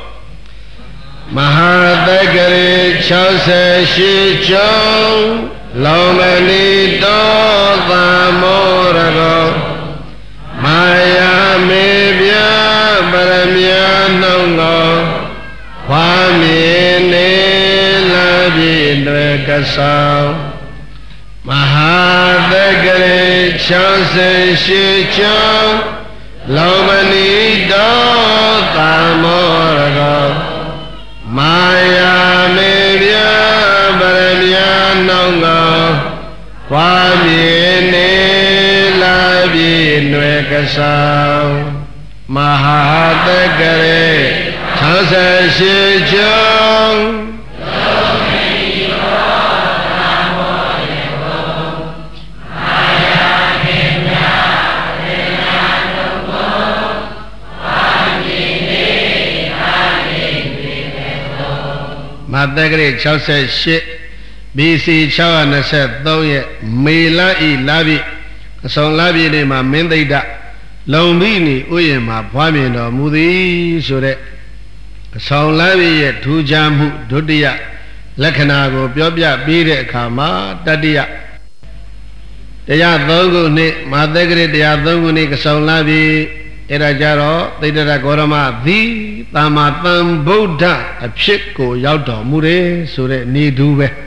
Mahadagari Chose Shicho. Lomani do the morago Maya mebya baramya nongo Kwami ne labi drekasao Mahadagari Chose Shicho Lomani do the morago Maya mebya baramya nongo Kwami ne labi nwekasao Mahadagare Chansa Shichong Mahadagare Chansa Shichong BC Chawana said, though yet Mela e Labi, so Labi Lima Mendida, Lombini, Uyama, Pamino, Mudi, Sure, so Labi yet Tujamu, Dudia, Lakanago, Biobia, Bide, Kama, Dadia. They are Dongo, Madagre, they are Dongo, so Labi, Erajaro, they did a Gorama, the Tamatam Buddha, a Pshiko, Yauto, Mure, Sure, Niduwe.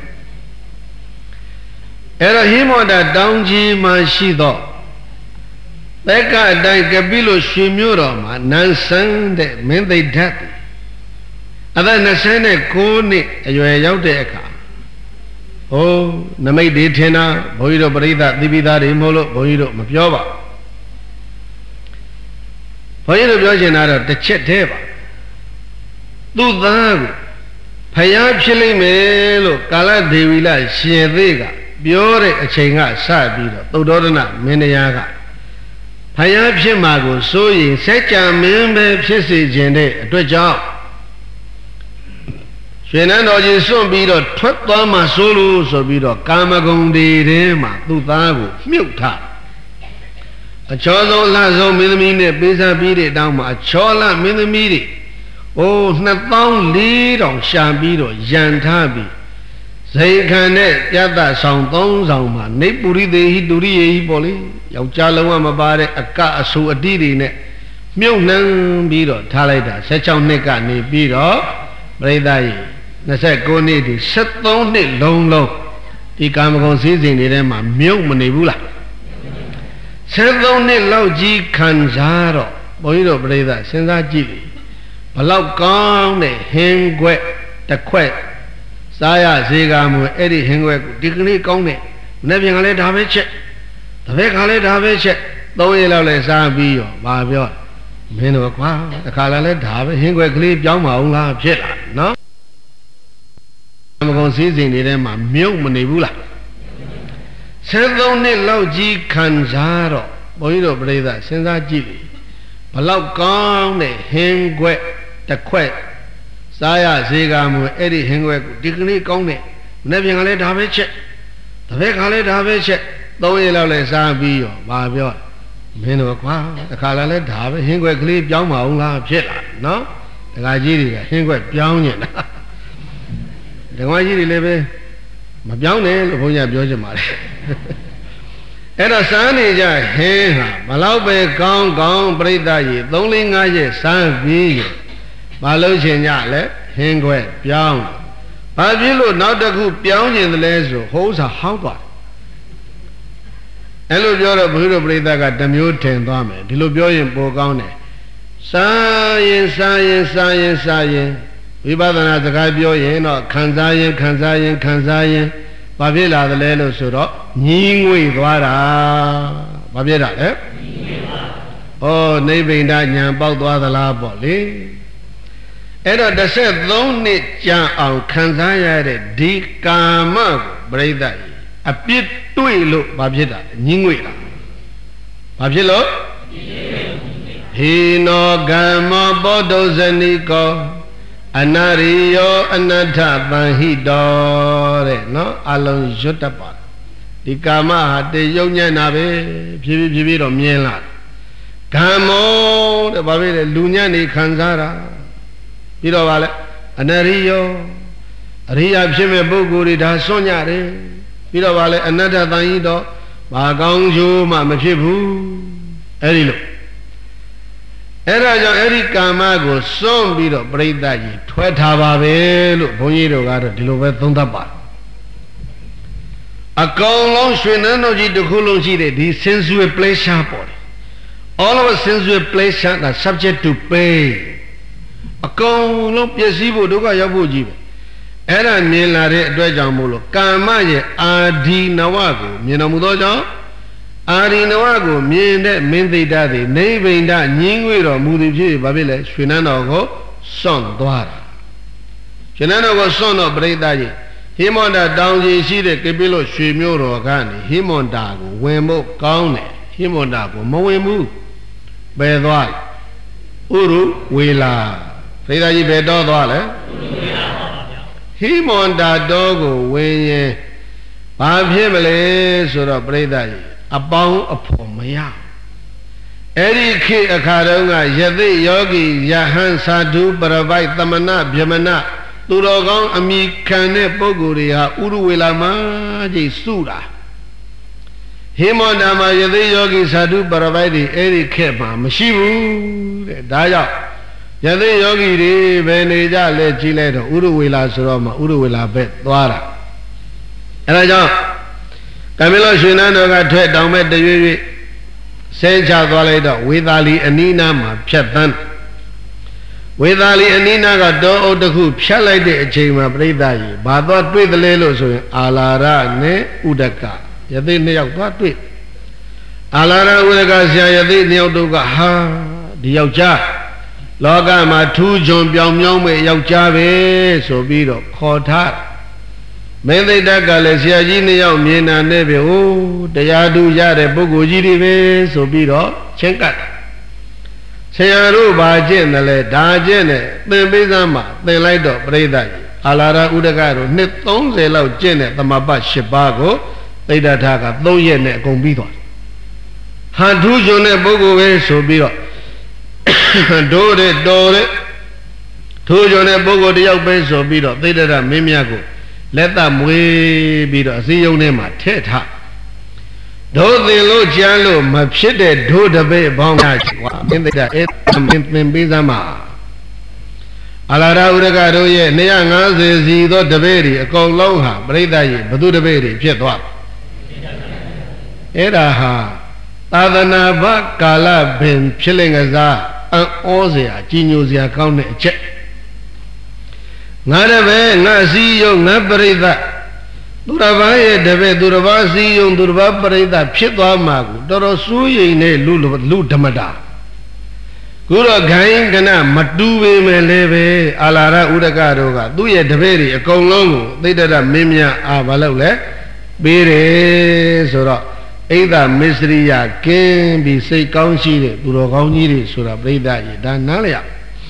Era him on that downji Mashido. Beka dai Gabilo Shimuro, Nansan de Mende Dati. Other Nasane Kuni, you are out there. Oh, Namay Detena, Boido Brida, Dibida, Imolo, Boido, Mapiova. Boido Yojanara, the Cheteva. Do that. Payab Chili Melo, Kala Devila, Shedega. Biore a chinga sabida, Todorna, Meneaga. Payab Shimago, so ye set your member Pissy Jende, a job. Shenano is so be the Twama solo, so be the Kamagondi, Rema, Tutago, Muta. A cholo lazo minimine, Bisa beat it down, a chola minimidi. Oh, Nathan lead on Shabido, Jantabi. Say can it, Yada sound thongs on my Nepuri de Hiduri Boli, Yauchalama about it, a car so a did in it. မြုပ်နှံပြီးတော့ထားလိုက်တာ16နှစ်ကနေပြီးတော့ပရိသတ်ကြီး29နှစ်ဒီ73နှစ်လုံးဒီကာမဂုဏ်စည်းစိမ်တွေထဲမှာမြုပ်မနေဘူးလား73နှစ်လောက်ကြီးခံစားတော့ဘုန်းကြီးတို့ပရိသတ်စဉ်းစားကြည့်လေဘလောက်ကောင်းတဲ့ဟင်းခွက်တစ်ခွက်စားရစေကမူအဲ့ဒီဟင်းခွက်ကိုဒီကနေ့ကောင်းတဲ့မနေ့ပြန်ကလည်းဒါပဲချက်တပည့်ကလည်းဒါပဲချက်3ရက်လောက်လည်းစားပြီးရောဘာပြောမင်းတို့ကွာတခါလည်းဒါပဲဟင်းခွက်ကလေးပြောင်းမအောင်လားဖြစ်လာနော်မကုံစည်းစိမ်တွေထဲမှာမြုပ်မနေဘူးလား73နှစ်လောက်ကြီးခံစားတော့ဘုန်းကြီးတို့ပြိဿစဉ်းစားကြည့်လေဘလောက်ကောင်းတဲ့ဟင်းခွက်တစ်ခွက်စားရစေကမူအဲ့ဒီဟင်းခွက်ကိုဒီကနေ့ကောင်းတဲ့မနေ့ပြန်ကလည်းဒါပဲချက်တပည့်ကလည်းဒါပဲချက်3ရက်လောက်လည်းစားပြီးရောဘာပြောမင်းတို့ကွာတခါလည်းဒါပဲဟင်းခွက်ကလေးပြောင်းမအောင်လားဖြစ်လာနော်တခါကြီးတွေကဟင်းခွက်ပြောင်းနေတာတခါကြီးတွေလည်းပဲမပြောင်းနဲ့လို့ဘုန်းကြီးပြောချင်ပါတယ်အဲ့တော့စားနေကြဟင်းဟာဘလောက်ပဲကောင်းကောင်းပြိဿကြီး3-5ရက်စားပြီးရမလို့ချင်ကြလဲဟင်းခွက်ပြောင်းဘာဖြစ်လို့နောက်တစ်ခုပြောင်းကျင်တယ်လဲဆိုဟိုးစားဟောင်းသွားအဲ့လိုပြောတော့ဘုရားပြိဿကတမျိုးထင်သွားမယ်ဒီလိုပြောရင်ပိုကောင်းတယ်စားရင်ဝိပဿနာစကားပြောရင်တော့ခံစားရင်ဘာဖြစ်လာသလဲလို့ဆိုတော့ညီးငွေသွားတာဘာဖြစ်တာလဲနိဗ္ဗိန္ဒဉာဏ်ပေါက်သွားသလားပေါ့လေအဲ့တော့13နှစ်ကြာအောင်ခံစားရတဲ့ဒီကာမကိုပြိဿကြီးအပြစ်တွေ့လို့ဘာဖြစ်တာညီးငွေလားဘာဖြစ်လို့ဟိနောကမ္မဘောဓဇနိကောအနာရိယောအနတ္ထပံဟိတောတဲ့နော်အလုံးရွတ်တတ်ပါဒီကာမဟာတေယုံညံ့တာပဲဖြည်းဖြည်းတော့မြင်လာကမ္မောတဲ့ဘာဖြစ်လဲလူညံ့နေခံစားတာပြီးတော့ဗာလဲအနာရိယောအရိယာဖြစ်မဲ့ပုဂ္ဂိုလ်တွေဒါစွန့်ကြတယ်ပြီးတော့ဗာလဲအနတ္ထပံဟိတောဘာကောင်းကျိုးမှမဖြစ်ဘူးအဲ့ဒီလိုအဲ့ဒါကြောင့်အဲ့ဒီကာမကိုစွန့်ပြီးတော့ပြိဿကြီးထွဲထားပါပဲလို့ဘုန်းကြီးတို့ကတော့ဒီလိုပဲသုံးသပ်ပါတယ်အကောင်လုံးရွှေနန်းတော်ကြီးတစ်ခုလုံးရှိတဲ့ဒီ sensual pleasure ပေါ့လေ all of sensual pleasure that subject to pain အကောင်လုံးပျက်စီးဖို့ဒုက္ခရောက်ဖို့ကြီးပဲအဲ့ဒါမြင်လာတဲ့အတွက်ကြောင့်မို့လို့ကာမရဲ့အာဒီနဝကိုမြင်တော်မူသောကြောင့်အာရိနဝကိုမြင်တဲ့မင်းသိတသည်နိဗ္ဗိန္ဒညင်းငွေတော်မူသည်ဖြစ်ဘာဖြစ်လဲရွှေနန်းတော်ကိုစွန့်သွားတာရွှေနန်းတော်ကိုစွန့်တော့ပြိဿကြီးဟိမန္တာတောင်ကြီးရှိတဲ့ကိပိလို့ရွှေမျိုးတော်ကနေဟိမန္တာကိုဝင်ဖို့ကောင်းတယ်ဟိမန္တာကိုမဝင်ဘူးပယ်သွားဥရုဝေလာပြိဿကြီးဘယ်တော့သွားလဲဟိမန္တာတော်ကိုဝင်ရင်ဘာဖြစ်မလဲဆိုတော့ပြိဿကြီးအပေါင်းအဖော်မရအဲ့ဒီခေတ်အခါတုန်းကယသိယောဂီယဟန်သာဓုပရပိုက်သမဏဗျမနသူတော်ကောင်းအမိခံတဲ့ပုဂ္ဂိုလ်တွေဟာဥရဝေလာမကြီးစုတာဟိမန္တာမှာယသိယောဂီသာဓုပရပိုက်တွေအဲ့ဒီခေတ်မှာမရှိဘူးတဲ့ဒါကြောင့်ယသိယောဂီတွေဘယ်နေကြလဲကြည့်လိုက်တော့ဥရဝေလာဆိုတော့မှဥရဝေလာဘက်သွားတာအဲ့ဒါကြောင့်ကမလောရွှေနန်းတော်ကထွက်တောင်မဲ့တရွေ့ဆဲချသွားလိုက်တော့ဝေသာလီအနီးနားမှာဖြတ်တန်းဝေသာလီအနီးနားကတောအုပ်တစ်ခုဖြတ်လိုက်တဲ့အချိန်မှာပြိဿကြီးဘာသွားတွေ့သလဲလို့ဆိုရင်အာလာရနဲ့ဥဒကယသိနှစ်ယောက်သွားတွေ့အာလာရဥဒကဆရာယသိနှစ်ယောက်တို့ကဟာဒီယောက်ျားလောကမှာထူးချွန်ပြောင်မြောင်းမဲ့ယောက်ျားပဲဆိုပြီးတော့ခေါ်ထားမင်းသိတ္တကလည်းဆရာကြီးနှစ်ယောက်မြင်တာနဲ့ပဲဟိုတရားသူရတဲ့ပုဂ္ဂိုလ်ကြီးတွေပဲဆိုပြီးတော့ချင်းကပ်ဆရာတို့ဘာကျင့်တယ်လဲဒါကျင့်တယ်သင်ပေးစမ်းမှာသင်လိုက်တော့ပြိဿကြီးအာလာရဥဒကတို့နှစ်30လောက်ကျင့်တဲ့သမဘ8ပါးကိုသိတ္တထက3ရက်နဲ့အကုန်ပြီးသွားတယ်ဟာထူးချွန်တဲ့ပုဂ္ဂိုလ်ပဲဆိုပြီးတော့တို့တဲ့တော်တဲ့ထူးချွန်တဲ့ပုဂ္ဂိုလ်တယောက်ပဲဆိုပြီးတော့သိတ္တထမင်းများကိုလက်သမွေးပြီးတော့အစည်းအရုံးထဲမှာထည့်ထား Though the Lord Jalo, Mapshide, do the bay bound in the Bizama. Alara Uragado, Neang is either the berry, a cold longa, Breda, Badu the berry, Pietwa. Edaha, Adana Bakala, Ben Chilling as a Ozia, Ginusia County check. Nadabe, Nazi, Nabreda. Duravaya deve Duravasi yung Durvaparida Pitwa Magu, Dorosuyi ne Lutamada. Gura Gain Gana, Matuwe Meleve, Alara Udagaroga, Duya Deveri, a Kongongo, they did a Mimia Avalole, Bere Sura, Ada Misria, can be say County, Durogoni, Sura Breda, Danalia.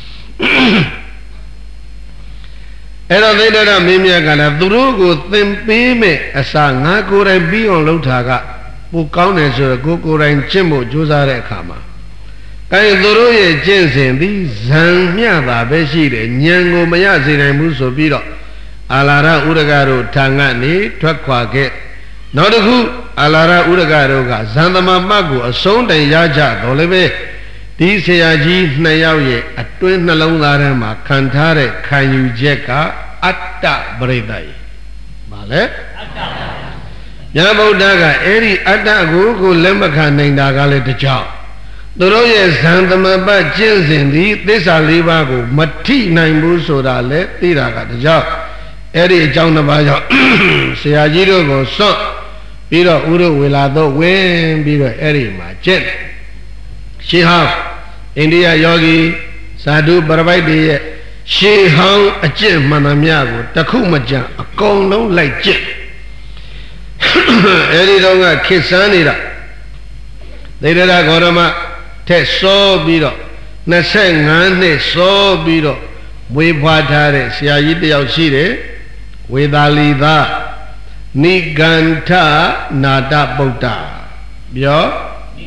Era they did a Mimia Gana, Durugo, then Pime, a sang, Hakur and Be on Lotaga, Pukanes or Kukur and Chimbo, Josare Kama. Kai Duruye Jensen, these Zangmiava, Beshide, Nyango Mayazin and Muso Biro, Alara Udagaro, Tangani, Twakwake, not a who, Alara Udagaroga, Zandama Magu, a son and Yaja, Dolebe. These Yaji Nayawe, a twin Nalungarama, Cantare, Kanyu Jeka, Atta Bredai. Vale? Yabo Daga, Eri Atta Gugu Lembaka Nindagale the job. The Roya Sandamaba Jensen, this Alibago, Mati Naimbu Soda, let Tiraga the job. Eri Jaunabaja, Siajiro go so, Biro Uru Wilado, when Biro Eri Machen. She have India Yogi Sadhu Barabai, she hung a gem Manamiago, Takumaja, a condo like gem. Eridonga Kisanira. They did a Gorama, Teso Biro, Nasang, so Biro, we Patare, Siayiti Aushire, with Alida, Niganta Nada Bota. Yo?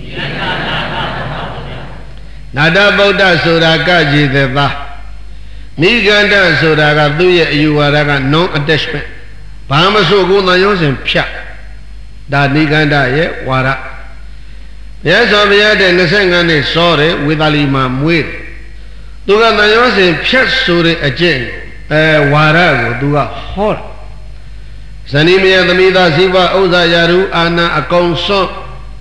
Nada Bauta Suraga Jideva Niganda Suraga Duya Yuaraga no attachment. Pamaso Gunayos and Pia Da Niganda ye Wara. Yes, of the other Nasangane sorry with Alima Muir. Duga Nayos and Pia Suri a Jen Warago Duga Hor Sanimia the Mida Ziva Oza Yaru Anna a Conso.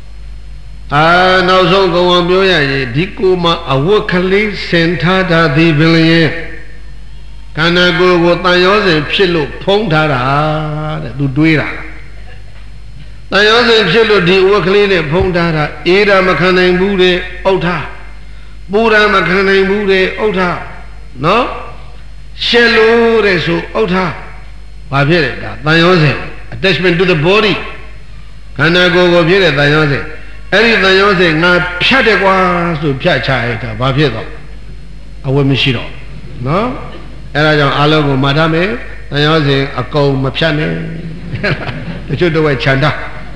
Now so go on Bioya, Dikuma, a workally sentata di billion. Can I go with Tayos and Pilo Pontara, Duduira? Tayos and Pilo di workally Pontara, Ida Makana Bude, Ota, Buddha Makana Bude, Ota, no? Shello Resu, Ota, Pavira, Tayos, attachment to the body. Can I go with Tayos? Anything you say, not Piategua to Piachai, Bapido. I will miss it all. No? And I don't allow Madame, and I say, a cold Mapiane, the children were Chanda.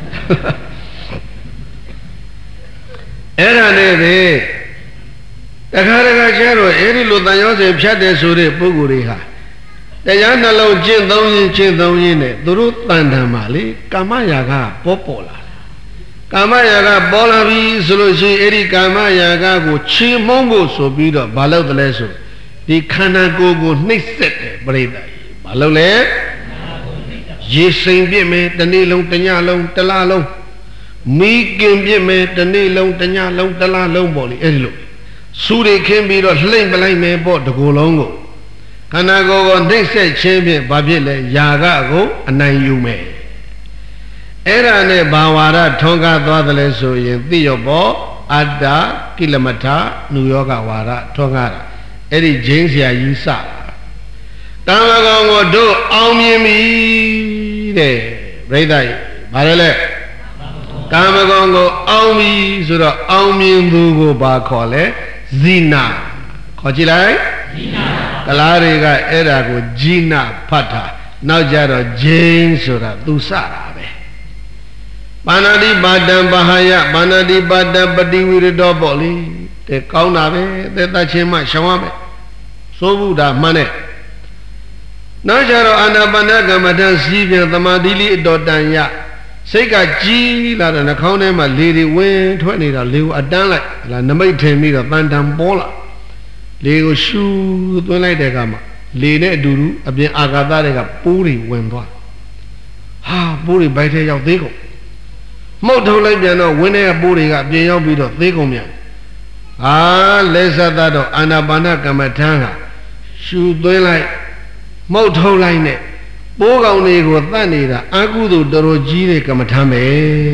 Era neve. The Karagachero, Eri Lutayos, Piate Suri, Puguriha. The Yanalo Chin Dongin, the root Bandamali, Kamayaga, Popola. Kamayaga Bolavi Solusi Eri Kamayaga Chi Mongo so bida Balo the leso. The Kanago Nisset Breda. Balole Ye Saint Bieme, the Nilong Tanyalong Talalo. Me Game Bieme, the Nilong Tanyalong Talalo Boli Elo. Suri can be the sling behind me bought the Golongo. Kanago Nisset Champion Babile Yaga go and nine you may. Era ne Bawara Tonga Dwadaleso in Theobo, Ada, Kilamata, New York, Wara, Tongara, Eddie James Yisa. Tamagongo do Aumi de Redai, Barele. Tamagongo Aumi, Sura Aumi Lugo Bakole, Zina. Kochilai? Zina. Kalariga Erago, Gina Pata, Najaro James Sura, Dusara. Banadi Badam Bahaya, Banadi Badam Badi Doboli, the Kaunave, the Tachima Shawame, Sobuda Mane. Najaro Anabanaga Madan Sivia, the Madili Dodanya, စိတ်ကကြီးလာတဲ့နှာခေါင်းထဲမှာလေတွေဝင်ထွက်နေတာလေကိုအတန်းလိုက်လာနမိတ်ထင်ပြီးတော့တန်တန်ပေါ်လာလေကိုရှူသွင်းလိုက်တဲ့အခါမှာလေနဲ့အတူတူအပြင်အာကာသတွေကပိုးတွေဝင်သွားဟာပိုးတွေဘိုက်ထဲရောက်သေးကုန်မှုတ်ထုတ်လိုက်ပြန်တော့ဝင်းထဲကပိုးတွေကအပြင်ရောက်ပြီးတော့သေးကုန်ပြန်လဲသတ်တော့အာနာပါနကမ္မထံဟာရှူသွင်းလိုက်မှုတ်ထုတ်လိုက်နဲ့ပိုးကောင်တွေကိုတတ်နေတာအကုသိုလ်တော်ကြီးတဲ့ကမ္မထံပဲ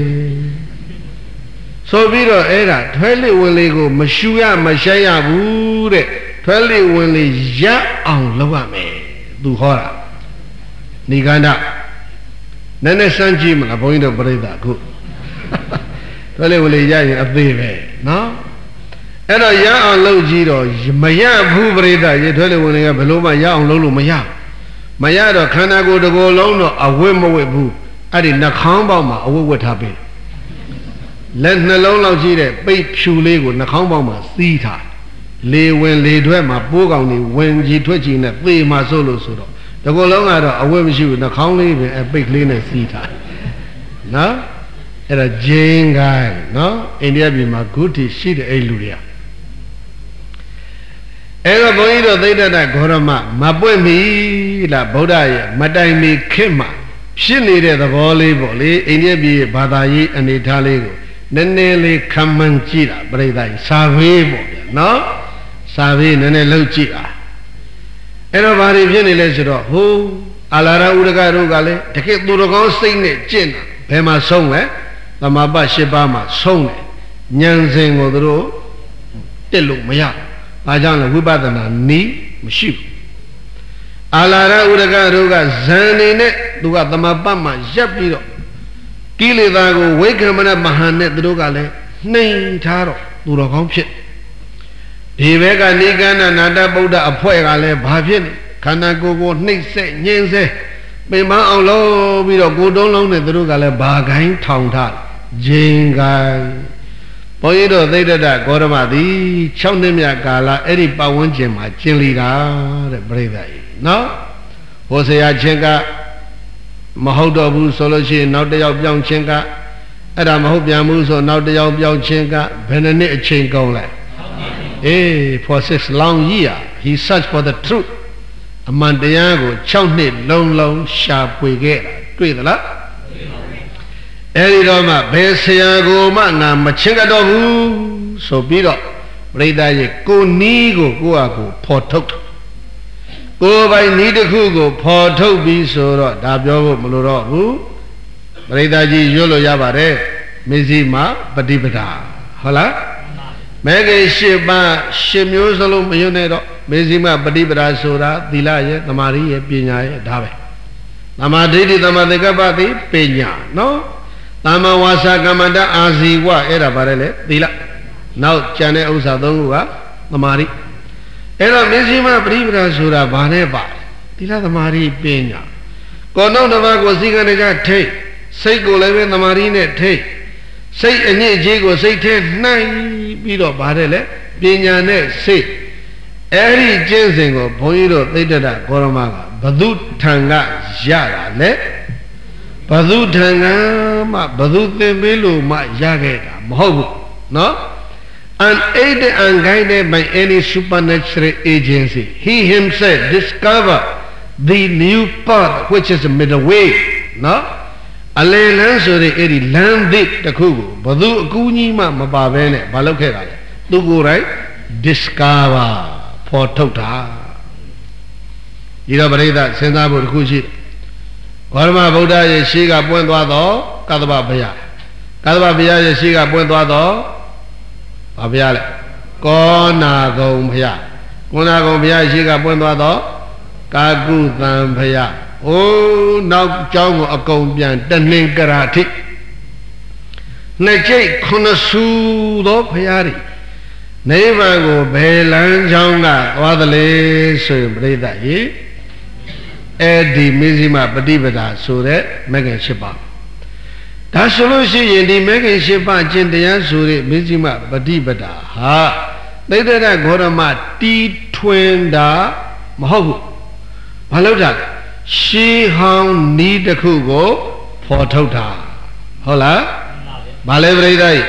ဆိုပြီးတော့အဲ့ဒါထွဲလေဝင်လေကိုမရှူရမရှိုက်ရဘူးတဲ့ထွဲလေဝင်လေရအောင်လုပ်ရမယ်သူဟောတာဏိကန္ဒနည်းနည်းစမ်းကြည့်မလားဘုန်းကြီးတို့ပြိဿအခုထွဲလေဝင်လေရရင်အသေးပဲနော်အဲ့တော့ရအောင်လုပ်ကြည့်တော့မရဘူးပြိဿရေထွဲလေဝင်လေကဘယ်လို့မှရအောင်လုပ်လို့မရမရတော့ခန္ဓာကိုယ်တစ်ကိုယ်လုံးတော့အဝတ်မဝတ်ဘူးအဲ့ဒီနှာခေါင်းပေါက်မှာအဝတ်ဝတ်ထားပေးလက်နှလုံးလောက်ရှိတဲ့ပိတ်ဖြူလေးကိုနှာခေါင်းပေါက်မှာစီးထားလေဝင်လေထွက်မှာပိုးကောင်တွေဝင်ကြီးထွက်ကြီးနဲ့သေမှာစိုးလို့ဆိုတော့ဒီကိုယ်လုံးကတော့အဝတ်မရှိဘူးနှာခေါင်းလေးပင်အပိတ်ကလေးနဲ့စီးထားနော်အဲ့ဒါဂျင်းကိုင်းနော်အိန္ဒိယပြည်မှာဂုတိရှိတဲ့အဲ့လူတွေကအဲ့တော့ဘုန်းကြီးတို့သိတ္တဂေါရမမပွင့်ပြီလားဗုဒ္ဓရဲ့မတိုင်မီခေတ်မှာဖြစ်နေတဲ့သဘောလေးပေါ့လေအိန္ဒိယပြည်ဘာသာရေးအနေထားလေးကိုနည်းနည်းလေးခံမှန်းကြည့်တာပြိဿကြီးစာဘေးပေါ့ဗျာနော်စာဘေးနည်းနည်းလှုပ်ကြည့်တာအဲ့တော့ဘာတွေဖြစ်နေလဲဆိုတော့ဟိုအာလာရဥဒကတို့ကလည်းတကယ်သူတော်ကောင်းစိတ်နဲ့ကျင့်တာဘယ်မှာဆုံးလဲသမပတ်၈ပါးမှာဆုံးတယ်ဉာဏ်စဉ်ကိုသူတို့တက်လို့မရဘူးဘာကြောင့်လဲဝိပဿနာနီးမရှိဘူးအာလာရဥဒကတို့ကဇန်နေနဲ့သူကသမပတ်မှာရပ်ပြီးတော့ကိလေသာကိုဝိက္ခမနမဟာနဲ့သူတို့ကလည်းနှိမ်ထားတော့သူတော်ကောင်းဖြစ်ဒီဘက်ကနိကန္နနာတဗုဒ္ဓအဖွဲ့ကလည်းဘာဖြစ်နေခန္ဓာကိုယ်ကိုနှိမ့်ဆက်ညှင်းဆဲပင်ပန်းအောင်လို့ပြီးတော့ကိုယ်တုံးလုံးနဲ့သူတို့ကလည်းဘာခိုင်းထောင်ထားဂျင်းကိုင်းဘုန်းကြီးတို့သိတ္တဂေါရမသည်6နှစ်မြတ်ကာလအဲ့ဒီပတ်ဝန်းကျင်မှာကျင်လီတာတဲ့ပြိဿကြီးနော်ဟိုဆရာချင်းကမဟုတ်တော့ဘူးဆိုလို့ရှိရင်နောက်တစ်ယောက်ပြောင်းချင်းကအဲ့ဒါမဟုတ်ပြန်ဘူးဆိုနောက်တစ်ယောက်ပြောင်းချင်းကဘယ်နှစ်အချိန်ကုန်လဲfor 6 long year he searched for the truth အမှန်တရားကို6နှစ်လုံးလုံးရှာဖွေခဲ့တာတွေ့သလားအဲ့ဒီတော့မှဘယ်ဆရာကိုမှငါမချင်းကတော့ဘူးဆိုပြီးတော့ပြိဿရဲ့ကိုနီးကိုကိုယ့်အကူဖော်ထုတ်ကိုယ်ပိုင်နီးတစ်ခုကိုဖော်ထုတ်ပြီးဆိုတော့ဒါပြောဖို့မလိုတော့ဘူးပြိဿကြီးရွတ်လို့ရပါတယ်မေဇိမပฏิပဒါဟုတ်လားမဲခင်8ပါး10မျိုးစလုံးမရွတ်နဲ့တော့မေဇိမပฏิပဒါဆိုတာသီလရဲ့သမာဓိရဲ့ပညာရဲ့ဒါပဲသမာဓိတိသမာသင်္ကပ္ပတိပညာနော်သမ္မာဝါစာကမ္မန္တအာဇီဝအဲ့ဒါပါတယ်လေသီလနောက်ကျန်တဲ့ဥစ္စာ၃ခုကသမာဓိအဲ့တော့မေဇိမပฏิပဒါဆိုတာဘာနဲ့ပါသီလသမာဓိပညာကိုယ်နောက်တစ်ပါးကိုစိတ်ကနေကြထိတ်စိတ်ကိုလည်းပဲသမာဓိနဲ့ထိတ်စိတ်အညစ်အကြေးကိုစိတ်ထဲနှိုင်းပြီးတော့ပါတယ်လေပညာနဲ့စိတ်အဲ့ဒီကျင့်စဉ်ကိုဘုန်းကြီးတို့သိတ္တဂေါရမကဘသူထံကရတာလဲဘသူထံကမှဘသူသင်ပေးလို့မှရခဲ့တာမဟုတ်ဘူးနော် unaided and guided by any supernatural agency he himself discovered the new path which is the middle way နော်အလယ်လမ်းဆိုတဲ့အဲ့ဒီလမ်းသစ်တစ်ခုကိုဘသူအကူကြီးမှမပါဘဲနဲ့မလုပ်ခဲ့တာလေသူကိုယ်တိုင် discover ဖော်ထုတ်တာဒီတော့ပရိသတ်စဉ်းစားဖို့တစ်ခုရှိဂေါရမဗုဒ္ဓရဲ့ရှေးကပွင့်သွားတော့ကတ္တဗဘုရားကတ္တဗဘုရားရဲ့ရှေးကပွင့်သွားတော့ဘာဘုရားလဲကောနာဂုံဘုရားကောနာဂုံဘုရားရှေးကပွင့်သွားတော့ကာကုသံဘုရားအိုးနောက်ကျောင်းကိုအကုန်ပြန်တနှင်ကရာထိနှစ်ကျိတ်9ဆူသောဘုရားတွေနိဗ္ဗာန်ကိုဘယ်လမ်းကြောင်းကသွားသလဲဆိုရင်ပြိဿကြီးအဲ့ဒီမေဇိမပฏิပဒါဆိုတဲ့မဂ္ဂင်7ပါးဒါဆိုလို့ရှိရင်ဒီမဂ္ဂင်7ပါးကျင့်တရားဆိုတဲ့မေဇိမပฏิပဒါဟာသိတ္တဂေါရမတီထွင်တာမဟုတ်ဘူးဘာလို့တာလဲရှေးဟောင်းနီးတစ်ခုကိုဖော်ထုတ်တာဟုတ်လားဘာလဲပြိဿကြီး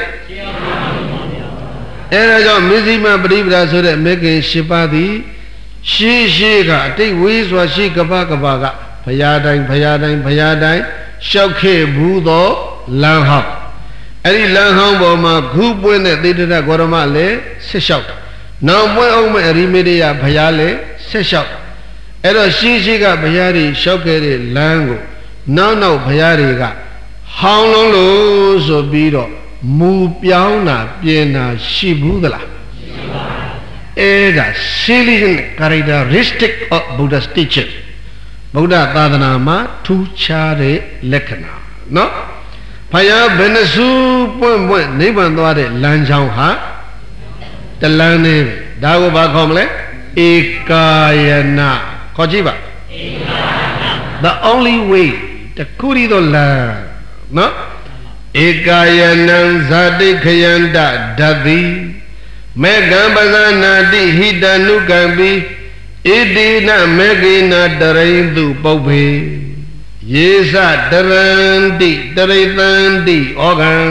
အဲ့ဒါကြောင့်မဇ္ဈိမပရိပဒါဆိုတဲ့မေခင်၈ပါးသည်ရှေးကအတိတ်ဝေးစွာရှေးကပကဘာကဘုရားတိုင်းလျှောက်ခဲ့ဘူးသောလမ်းဟောင်းအဲ့ဒီလမ်းဟောင်းပေါ်မှာခုပွင့်တဲ့သေတ္တရဂေါရမလည်းဆက်လျှောက်နောက်ပွင့်အောင်မဲ့အရိမေတ္တယဘုရားလည်းဆက်လျှောက်အဲ့တော့ရှေးကဘုရားတွေလျှောက်ခဲ့တဲ့လမ်းကိုနောက်ဘုရားတွေကဟောင်းလုံးလို့ဆိုပြီးတော့မူပြောင်းတာပြင်တာရှိဘူးသလားရှိပါဘူးအဲ့ဒါ salient characteristic of Buddha's teaching ဗုဒ္ဓသာသနာမှာထူးခြားတဲ့လက္ခဏာနော်ဘုရားဘယ်နှစုပွင့်နိဗ္ဗာန်သွားတဲ့လမ်းကြောင်းဟာတလမ်းနဲ့ဒါကိုဘာခေါ်မလဲဧကာယနာခေါ်ကြည့်ပါဧကာယနာ the only way တခုရီသောလမ်းနော်ဧကာယနံဇာတိခယန္တဓာတိမေကံပဇာနာတိဟိတနုကံပိဣတိနမေကိနာတရိန္တုပုပ္ပေယေသတရန္တိတရိသန္တိဩဃံ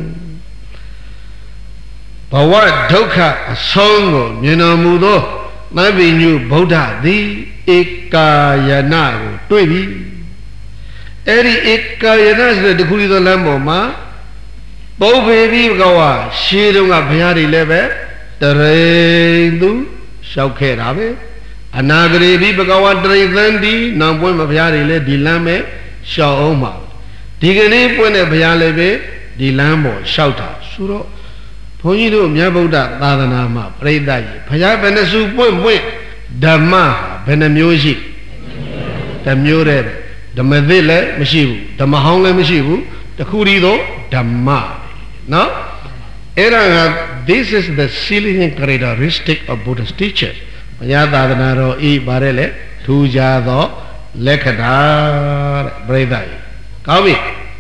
ဘဝဒုက္ခအဆုံးကိုမြင်တော်မူသောမဘိညုဗုဒ္ဓသည်ဧကာယနာကိုတွေ့ပြီအဲ့ဒီဧကာယနာဆိုတဲ့တခုသောလမ်းပေါ်မှာပုပ္ပေပိဘဂဝါရှေးတုန်းကဘုရားတွေလည်းပဲတရိန္တုလျှောက်ခဲ့တာပဲအနာဂရေပိဘဂဝါတရိသန္တိနောက်ပွင့်မဘုရားတွေလည်းဒီလမ်းပဲလျှောက်အောင်ပါဒီကနေ့ပွင့်တဲ့ဘုရားလည်းပဲဒီလမ်းပေါ်လျှောက်တာဆိုတော့ဘုန်းကြီးတို့မြတ်ဗုဒ္ဓသာသနာမှာပြိဿကြီးဘုရားဘယ်နှစုပွင့်ဓမ္မဘယ်နှမျိုးရှိတစ်မျိုးတည်းဓမ္မသစ်လည်းမရှိဘူးဓမ္မဟောင်းလည်းမရှိဘူးတခုတည်းသောဓမ္မနော်အဲ့ဒါက this is the salient characteristic of Buddha's teaching ဘုရားသာသနာတော်ဤပါတယ်လေထူးခြားသောလက္ခဏာတဲ့ပြိဿကြီးကောင်းပြီ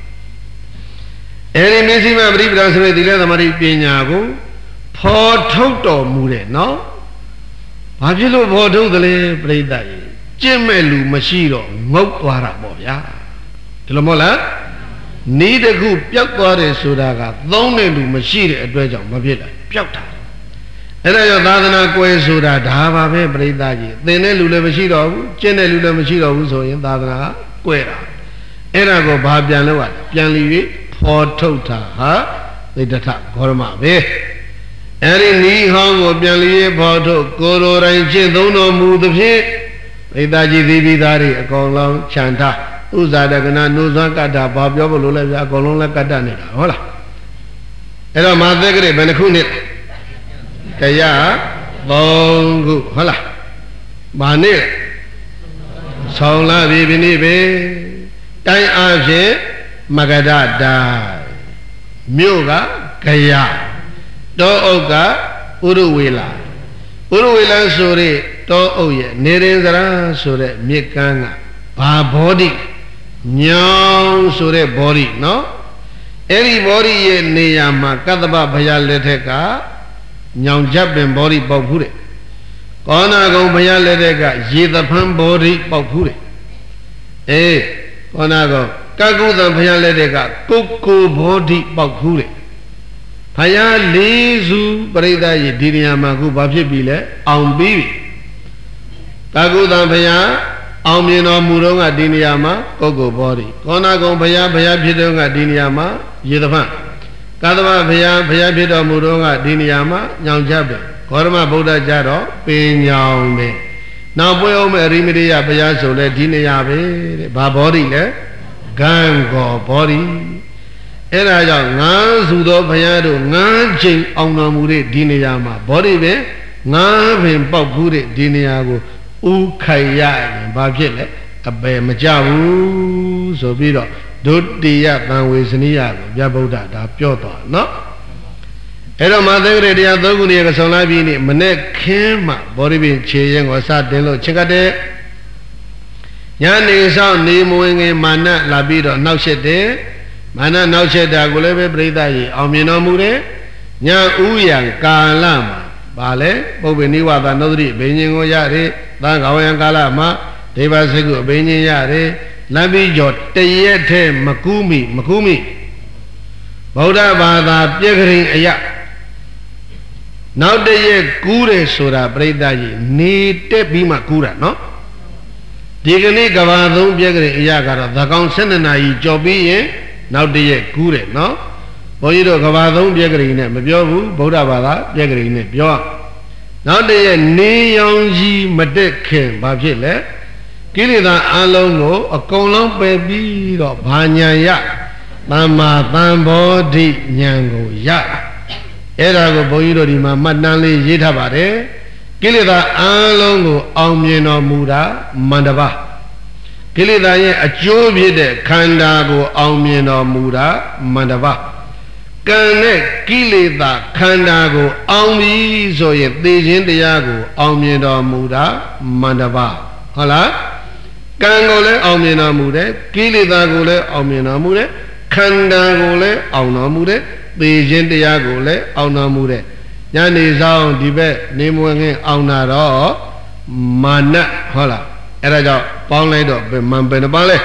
အဲ့ဒီမဇ္ဈိမပရိပဒါဆိုတဲ့သီလသမารိပညာကိုဖော်ထုတ်တော်မူတယ်နော်ဘာဖြစ်လို့ဖော်ထုတ်သလဲပြိဿကြီးကျင့်မဲ့လူမရှိတော့ငုတ်သွားတာပေါ့ဗျာဒီလိုမဟုတ်လားနီးတခုပျောက်သွားတယ်ဆိုတာကသုံးတဲ့လူမရှိတဲ့အတွက်ကြောင့်မဖြစ်တာပျောက်တာအဲ့ဒါကြောင့်သာသနာကွယ်ဆိုတာဒါပါပဲပြိဿကြီးသင်တဲ့လူလည်းမရှိတော့ဘူးကျင့်တဲ့လူလည်းမရှိတော့ဘူးဆိုရင်သာသနာကွယ်တာအဲ့ဒါကိုဘာပြန်လို့ပြန်လီ၍ဖော်ထုတ်တာဟာသိတ္တထဂေါရမပဲအဲ့ဒီနီးဟောင်းကိုပြန်လီ၍ဖော်ထုတ်ကိုယ်တော်တိုင်ကျင့်သုံးတော်မူသဖြင့်ပြိဿကြီးသီပြီးသားတွေအကောင်လောင်းခြံထားဥဇာတကနာနှုတ်ဆွမ်းကတ္တာဘာပြောဖို့လို့လဲဗျာအကုန်လုံးလည်းကတ္တနေတာဟုတ်လားအဲ့တော့မာသက်ကလေးဘယ်နှခုနှစ်တရား3ခုဟုတ်လားဘာနှစ်ဆောင်းလာပြီဒီနေ့ပဲတိုင်းအားဖြင့်မဂဒတာမြို့ကဂယတောအုပ်ကဥရဝေလာဆိုတဲ့တောအုပ်ရဲ့နေရင်စရာဆိုတဲ့မြစ်ကမ်းကဘာဘောဓိညောင်းဆိုတဲ့ဘောဓိနော်အဲ့ဒီဘောဓိရဲ့နေရာမှာကတ္တပဘုရားလက်ထက်ကညောင်ချက်ပင်ဘောဓိပေါက်ဖူးတယ်ကောဏဂုံဘုရားလက်ထက်ကရေသဖန်းဘောဓိပေါက်ဖူးတယ်အေးကောဏဂုံကကုသံဘုရားလက်ထက်ကကုက္ကိုဘောဓိပေါက်ဖူးတယ်ဘုရားလေးစုပရိသတ်ရေဒီနေရာမှာခုဘာဖြစ်ပြီလဲအောင်ပြီးပြီကကုသံဘုရားအောင်မြင်တော်မူတော့ကဒီနေရာမှာကုက္ကိုဘောဓိကောဏဂုံဘုရားဖြစ်တော့ကဒီနေရာမှာရေသဖန်းကသဗ္ဗဘုရားဖြစ်တော်မူတော့ကဒီနေရာမှာညောင်ချက်ပဲဂေါရမဗုဒ္ဓကြတော့ပင်ညောင်ပဲနောက်ပွဲအောင်မဲ့အရိမတိယဘုရားဆိုလဲဒီနေရာပဲတဲ့ဘာဘောဓိလဲဂံကောဘောဓိအဲ့ဒါကြောင့်ငါးစုသောဘုရားတို့ငါးချိန်အောင်တော်မူတဲ့ဒီနေရာမှာဘောဓိပဲငါးပင်ပေါက်ဖူးတဲ့ဒီနေရာကိုဥခိုင်ရရင်ဘာဖြစ်လဲအပယ်မကြဘူးဆိုပြီးတော့ဒုတိယသံဝေစနိယကိုမြတ်ဗုဒ္ဓဒါပြောသွားနော်အဲ့တော့မာသက်ကရေတရားသုံးခုနေကဆောင်လာပြီးနေ့မနေ့ခင်းမှဘောဓိပင်ခြေရင်ကိုစတင်လို့ချင်ကတဲ့ညနေဆောင်နေမဝင်ငယ်မာနလာပြီးတော့နှောက်ရှက်တယ်မာနနှောက်ရှက်တာကိုလည်းပဲပြိဿကြီးအောင်မြင်တော်မူတယ်ညဥယံကာလမှာဗာလဲပုပ္ပေနိဝါဒနုဒ္ဓိဘိညာဉ်ကိုရတယ်သံဃာဝယံကာလမှာဒေဝစကုအဘိညာဉ်ရတယ်လမ်းပြီးကျော်တရက်ထဲမကူးမိ Bauda Bada Pickering Aya Now the Kure Sura Breda need te Bima Kura, no? Digani Gavadum Pickering Yagara, the Council and I Joby, now the Kure, no? Boydo Gavadum Pickering, Mabiobu, Bauda Bada, Pickering, Bio. Now the Neonji Madek, Babjele, Kilida Alongo, a column baby of Banyaya, Mama Bambo di Nyango Ya. Erago Boydo di Mamadali Yitabare, Kilida Alongo, Omino Muda, Mandaba. Kilida a Jobide, Kandago, Omino Muda, Mandaba. Kane Kilida Kandago Aumi so ye Tijin Diago Aumino Muda Mandaba. Hala Kangole Aumina Mude, Kilida Gole Aumina Mude, Kandagole Auna Mude, Tijin Diagole Auna Mude. Yani Zao Dibe Nimuang Aunaro Mana Hala Eraja Pauledo Mambenabale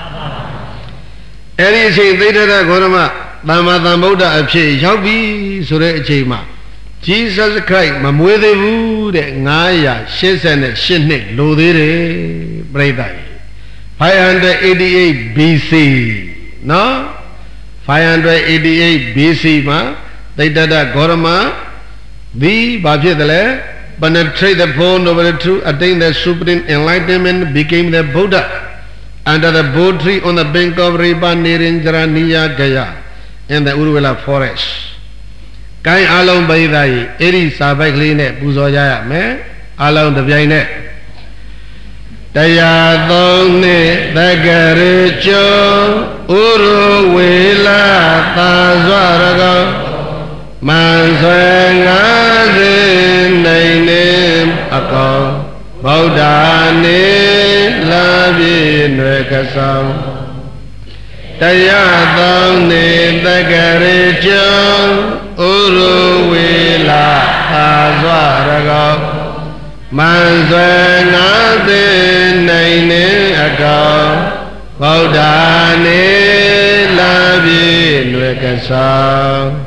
Anything they did a Gorama. Bama Buddha of Che Yabi Sure Chema Jesus Christ Mamwedevu Naya Shesan Shinik Ludire Bredai 588 BC no 588 BC ma they did a Gorama the Bajidale penetrate the bone over the truth attain the supreme enlightenment became the Buddha under the Bodhi tree on the bank of Riba Nirinjara Niya Gaya in the Uruvela forest. Kai along by the Eri Sabakline, Buzoya, me, along the Viane. Tayadone, the Garicho, Uruwela, Tazwarago, Manswanga, Nainem, Ako, Baudani, Lavi, Rekasam. Tayadone the Garicho Uruwila Azwarago Manzwanga Naine Ago Baudani Lavi Nwekasa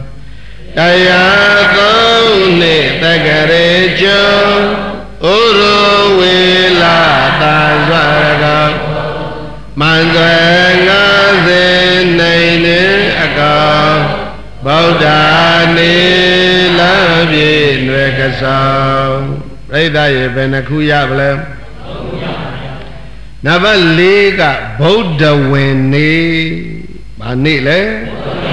Tayadone the Garicho Uruwila Azwarago Manzwanga Naine Ago Baudani Lavi Nwekasa Reda Benakuya Blem Navalega Buddha Winnie Banile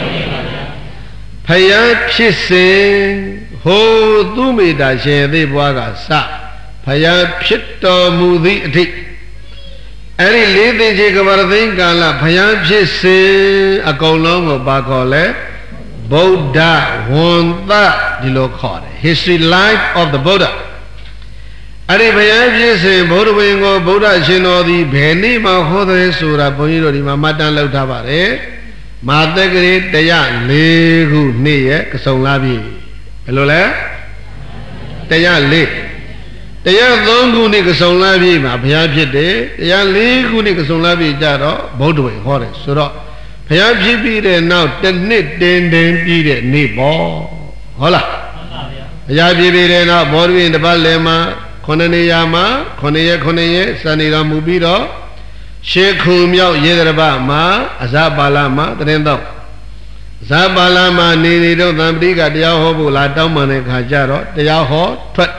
Paya Pisse Ho Dumida Shedi Boaga Sa Paya Pito Mudi Any living Jacobardin Gala, Payam Jesse, a column of Bakole, Buddha, Wanda, the local history life of the Buddha. Ari Payam Jesse, Buddha, Buddha, Shino, the Penny, Mahoda, Sura, Bonito, Mamatan Lautabare, Mata Great, Daya, Legu, Nia, Kasolabi. Hello, Daya, Lake. Taya Longu Nicasolabi, Payapide, Taya Ligu Nicasolabi Jaro, Bodway, Horace, Suro, Payapi, now 10 knit, then beat it, Nipo, Hola. Payapi, now Bodway in the Balema, Konaneyama, Koneye, Sanira Mubido, Shekum Yao Yedraba, Ma, Azabalama, the Rendo. Zabalama, Nido, Nambiga, the Yahobu, La Domane, Hajaro, the Yaho, Twat.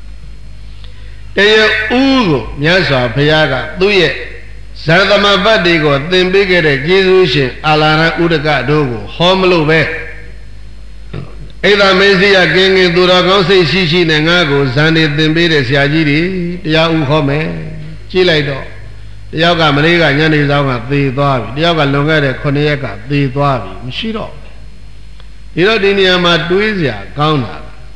Taya Ugo, Yasa, Payaga, Duye, Sardama Badigo, then bigger Jesus, Alana Udaga Dogo, Homelo Be. Eda Mesia Gang, Duragon, say Shishi Nangago, Zandi, then Bede Siajiri, Yau Home, Chilaido, Yaga Mariga, Yanis Zanga, the Dwabi, Yaga Longa, Koniaka, the Dwabi, Mishiro. You know, Diniama Duizia, Kauna.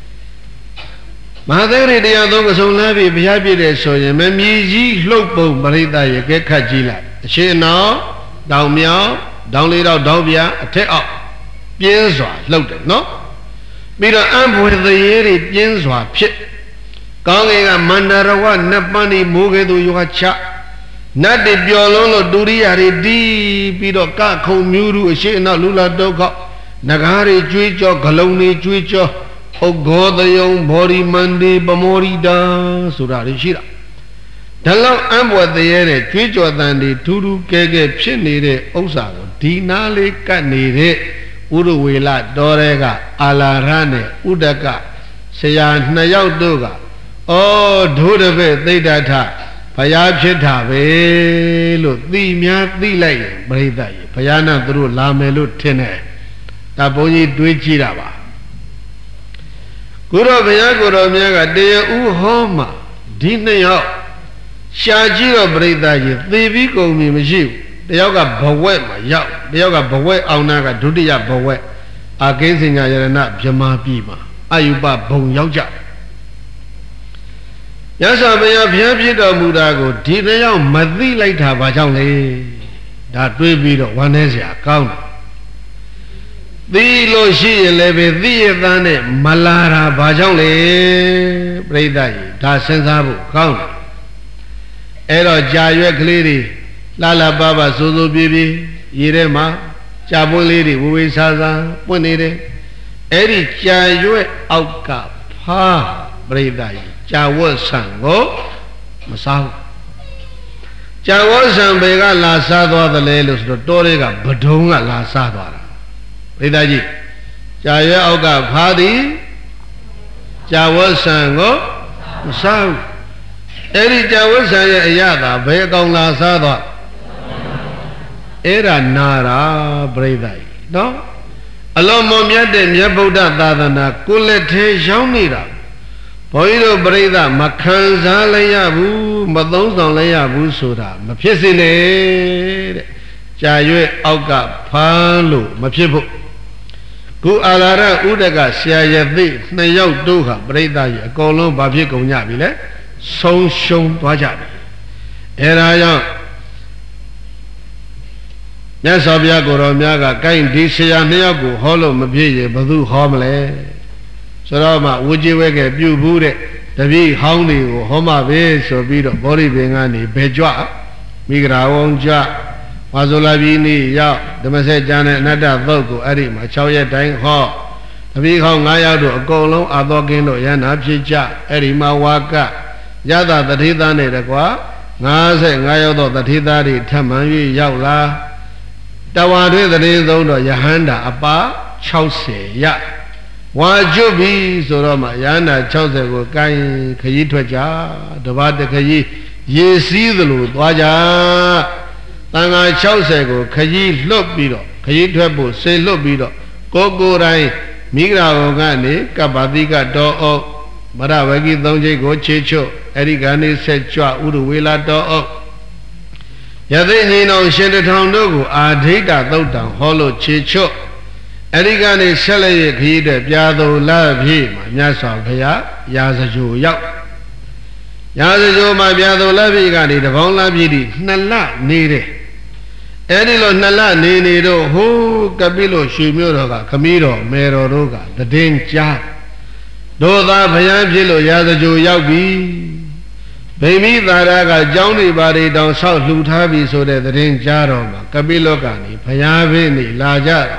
Mother, they are those who love you, happy, so you may be Lopo, Marita, you get Kajila. She now, down meow, down little Dovia, take up. Pienswa, loaded, no? Be the amp with the yeri, Pienswa, pit. Calling a Mandarawa, Napani, Mugedu, you are chat. Not the Biololo, Duria, Di, Pido, Kako, Muru, she not Lula Doka. Nagari Juijo, Galoni Juijo, O God the young body Monday, Bamorida, Surarishira. Tell am what the air, Juijo than the Turu Kege, Chinide, Osago, Dinale Canide, Uruwila, Dorega, Alarane, Udaka, Sayan Nayaudoga. Oh, Dudave, they data. Payabcheta, look, the Miat, the lay, Breda, Payana through Lamelu Tene, Taboni Duichiraba. Guru Vayaguru Miaga, de Uhoma, Dineo, Shajiro Breda, the Vico Mimishi, the Yoga Bowe, the Yoga Bowe, Aunaga, Dudia Bowe, against Ayana, Jama Pima, Ayuba Bon Yoja. Yasabaya Piapita Mudago, Tina Madi like Tabajale. That will be the one as ya count. The Loshi Leve, the Dane, Malara Bajale, Bredai, that sensabu count. Ero Jaya Cleary, Lala Baba Suzu Bibi, Irema, Chabu Lady, Uisaza, Punire, Eri Jaya Auka, Pa, Bredai. Jawasan go Masao Jawasan Bega La Sadwa the Lelus, the Torega, Badunga La Sadwara. Ridaji Jaya Oga Padi Jawasan go Masao Eri Jawasan Yada, Begong La Sadwa Era Nara Bredai. No? Along Momiade, Yabuda Dadana, Kulete Jaunira. Poiro Breda, Makanza Layabu, Madonza Layabu Sura, Mapisine, Jaye Auga, Palu, Mapibu. Gu Alara Udaga, Siayavi, Nayau Duha, Breda, Colon Babico Yabile, Son Shon Wajabi. Era Nasabia Goromiaga, Kain Disia Niago, Hollow Mapi, Badu Homele. Sarama, would you wake a few Buddha, the big houndy, Homa Base or Bido, Bori Bengani, Bejua, Migra Wonja, Mazolavini, Ya, the Masajana, Nada Vogo, Adima, Chauya Dang Ho, the big hong Ayado, Golo, Adogino, Yana Chicha, Erima Waka, Yada, the Tidane, the Qua, Nase, Nayodo, the Tidari, Tamani, Yaula, Tawade, the Rizo, Yahanda, Apa, Chause, Ya. Wajubi Soroma Yana Chausa Kai Kayi Twaja, the Vada Kayi, Ye see the Lord, Waja Tanga Chausego, Kayi Lobido, Kayi Twabo, say Lobido, Gogo Rai, Migra Ogani, Kabadika Do O, Maravagi Donje Go Checho, Erigani said Chua Uruwila Do O. Yadini no Shenatown Nogo, Adita Dotan, Hollow Checho. Erigani Shelly Kida, Piado Lavi, Yasa Paya, Yazajo Yap Yazajo, my Piado Lavi Gani, the Von Lavidi, Nala, Nere Edilo Nala, Nido, Ho, Cabilo, Shumuroga, Camilo, Mero Roga, the Dane Chat Doda Payamilo, Yazajo Yabi Baby Daraga, Johnny Bari down South Lutabi, so that the Dane Jaroma, Cabilo Gani, Payavini, Laja.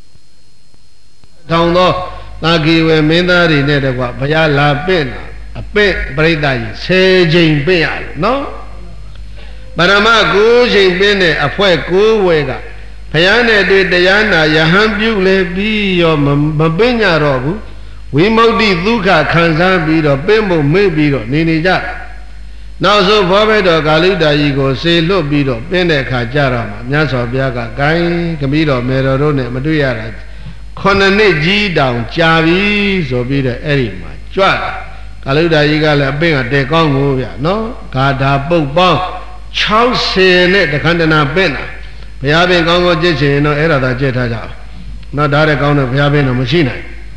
Down low, Nagi, where Mindari Nedwa, Paya La Pena, a pet Breda, say Jane Beal, no? Barama go Jane Bene, a poet go wega. Payane de Diana, Yaham Bule be your Mabena Robu. We Modi Duka, Kansan Bido, Bembo, Maybido, Ninija. Now so Bobedo, Galida, you go say, look, Bido, Bene Kajarama, Nasa Biaga, Gai, Camido, Merone, Maduya. Konane down, Chavi, so be the Erima. Chua, Kaluda Yigala being a decon, no? Gada Bobon, Charles Sene, the Candana Bena. Piabin Congo Jetty, no error that Jetta. Not direct on the Piabin machine.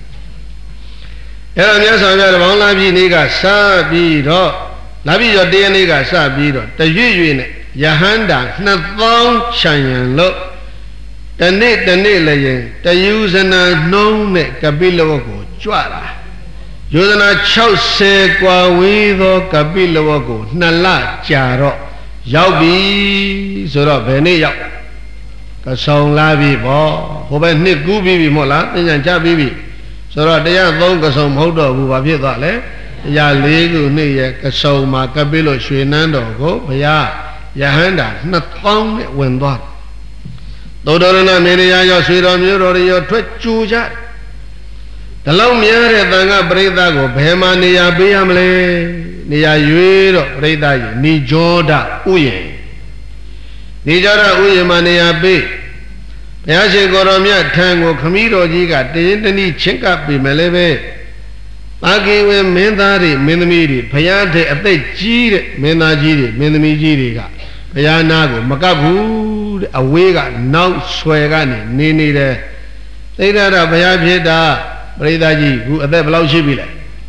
Yes, I got one Lavi Niga, Sabido, Lavi your dear Niga, Sabido, the Yuin, Yahanda, not long, China, look. The net, the use and no neck, Kabilo, Juara. Yodana Chause, Guawido, Kabilo, Nala, Jaro, Yaubi, Sora Benea. ကဆောင်လာပြီပေါ့ဟိုဘက်နှစ်ကူးပြီးပြီမို့လားသင်္ကြန်ချပြီးပြီဆိုတော့တရားသုံးကဆောင်မဟုတ်တော့ဘူးဘာဖြစ်သွားလဲတရား၄ခုနှစ်ရဲ့ကဆောင်မှာကပ်ပြီးလို့ရွှေနန်းတော်ကိုဘုရားယဟန္တာ2000နဲ့ဝင်သွားသောတော်ရဏမေရယာရောရွှေတော်မျိုးတော်ရောထွက်ကြိုကြဒီလောက်များတဲ့တန်ခါပရိသတ်ကိုဘယ်မှာနေရာပေးရမလဲနေရာရွေးတော့ပရိသတ်ကြီးနိကြောဒဥယျာဉ်နိကြောဒဥယျာဉ်မှာနေရာပေးဘုရားရှင်ကိုရောမြတ်ထံကိုခမည်းတော်ကြီးကတရင်တနည်းချင်းကပ်ပေးမယ်လေပဲပါကိဝေမင်းသားတွေမင်းသမီးတွေဘုရားတဲ့အသက်ကြီးတဲ့မင်းသားကြီးတွေမင်းသမီးကြီးတွေကဘုရားနာကိုမကပ်ဘူးတဲ့အဝေးကနောက်ဆွဲကနေနေတယ်သိရတာဘုရားဖြစ်တာပရိသတ်ကြီးခုအသက်ဘယ်လောက်ရှိပြီလဲ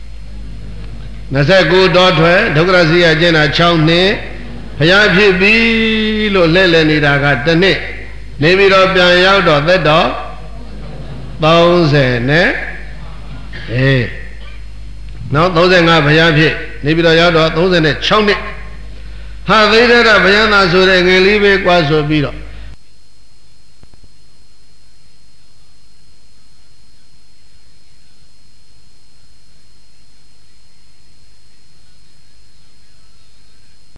29တော်ထွက်ဒုက္ခရစီရကျင့်တာ6နှစ်ဘုရားဖြစ်ပြီလို့လဲနေတာကတစ်နှစ်နေပြီးတော့ပြန်ရောက်တော့သက်တော်30နဲ့နောက်35ဘုရားဖြစ်နေပြီးတော့ရောက်တော့36နှစ်ဟာသိရတာဘုရားသာဆိုတဲ့ငယ်လေးပဲကွာဆိုပြီးတော့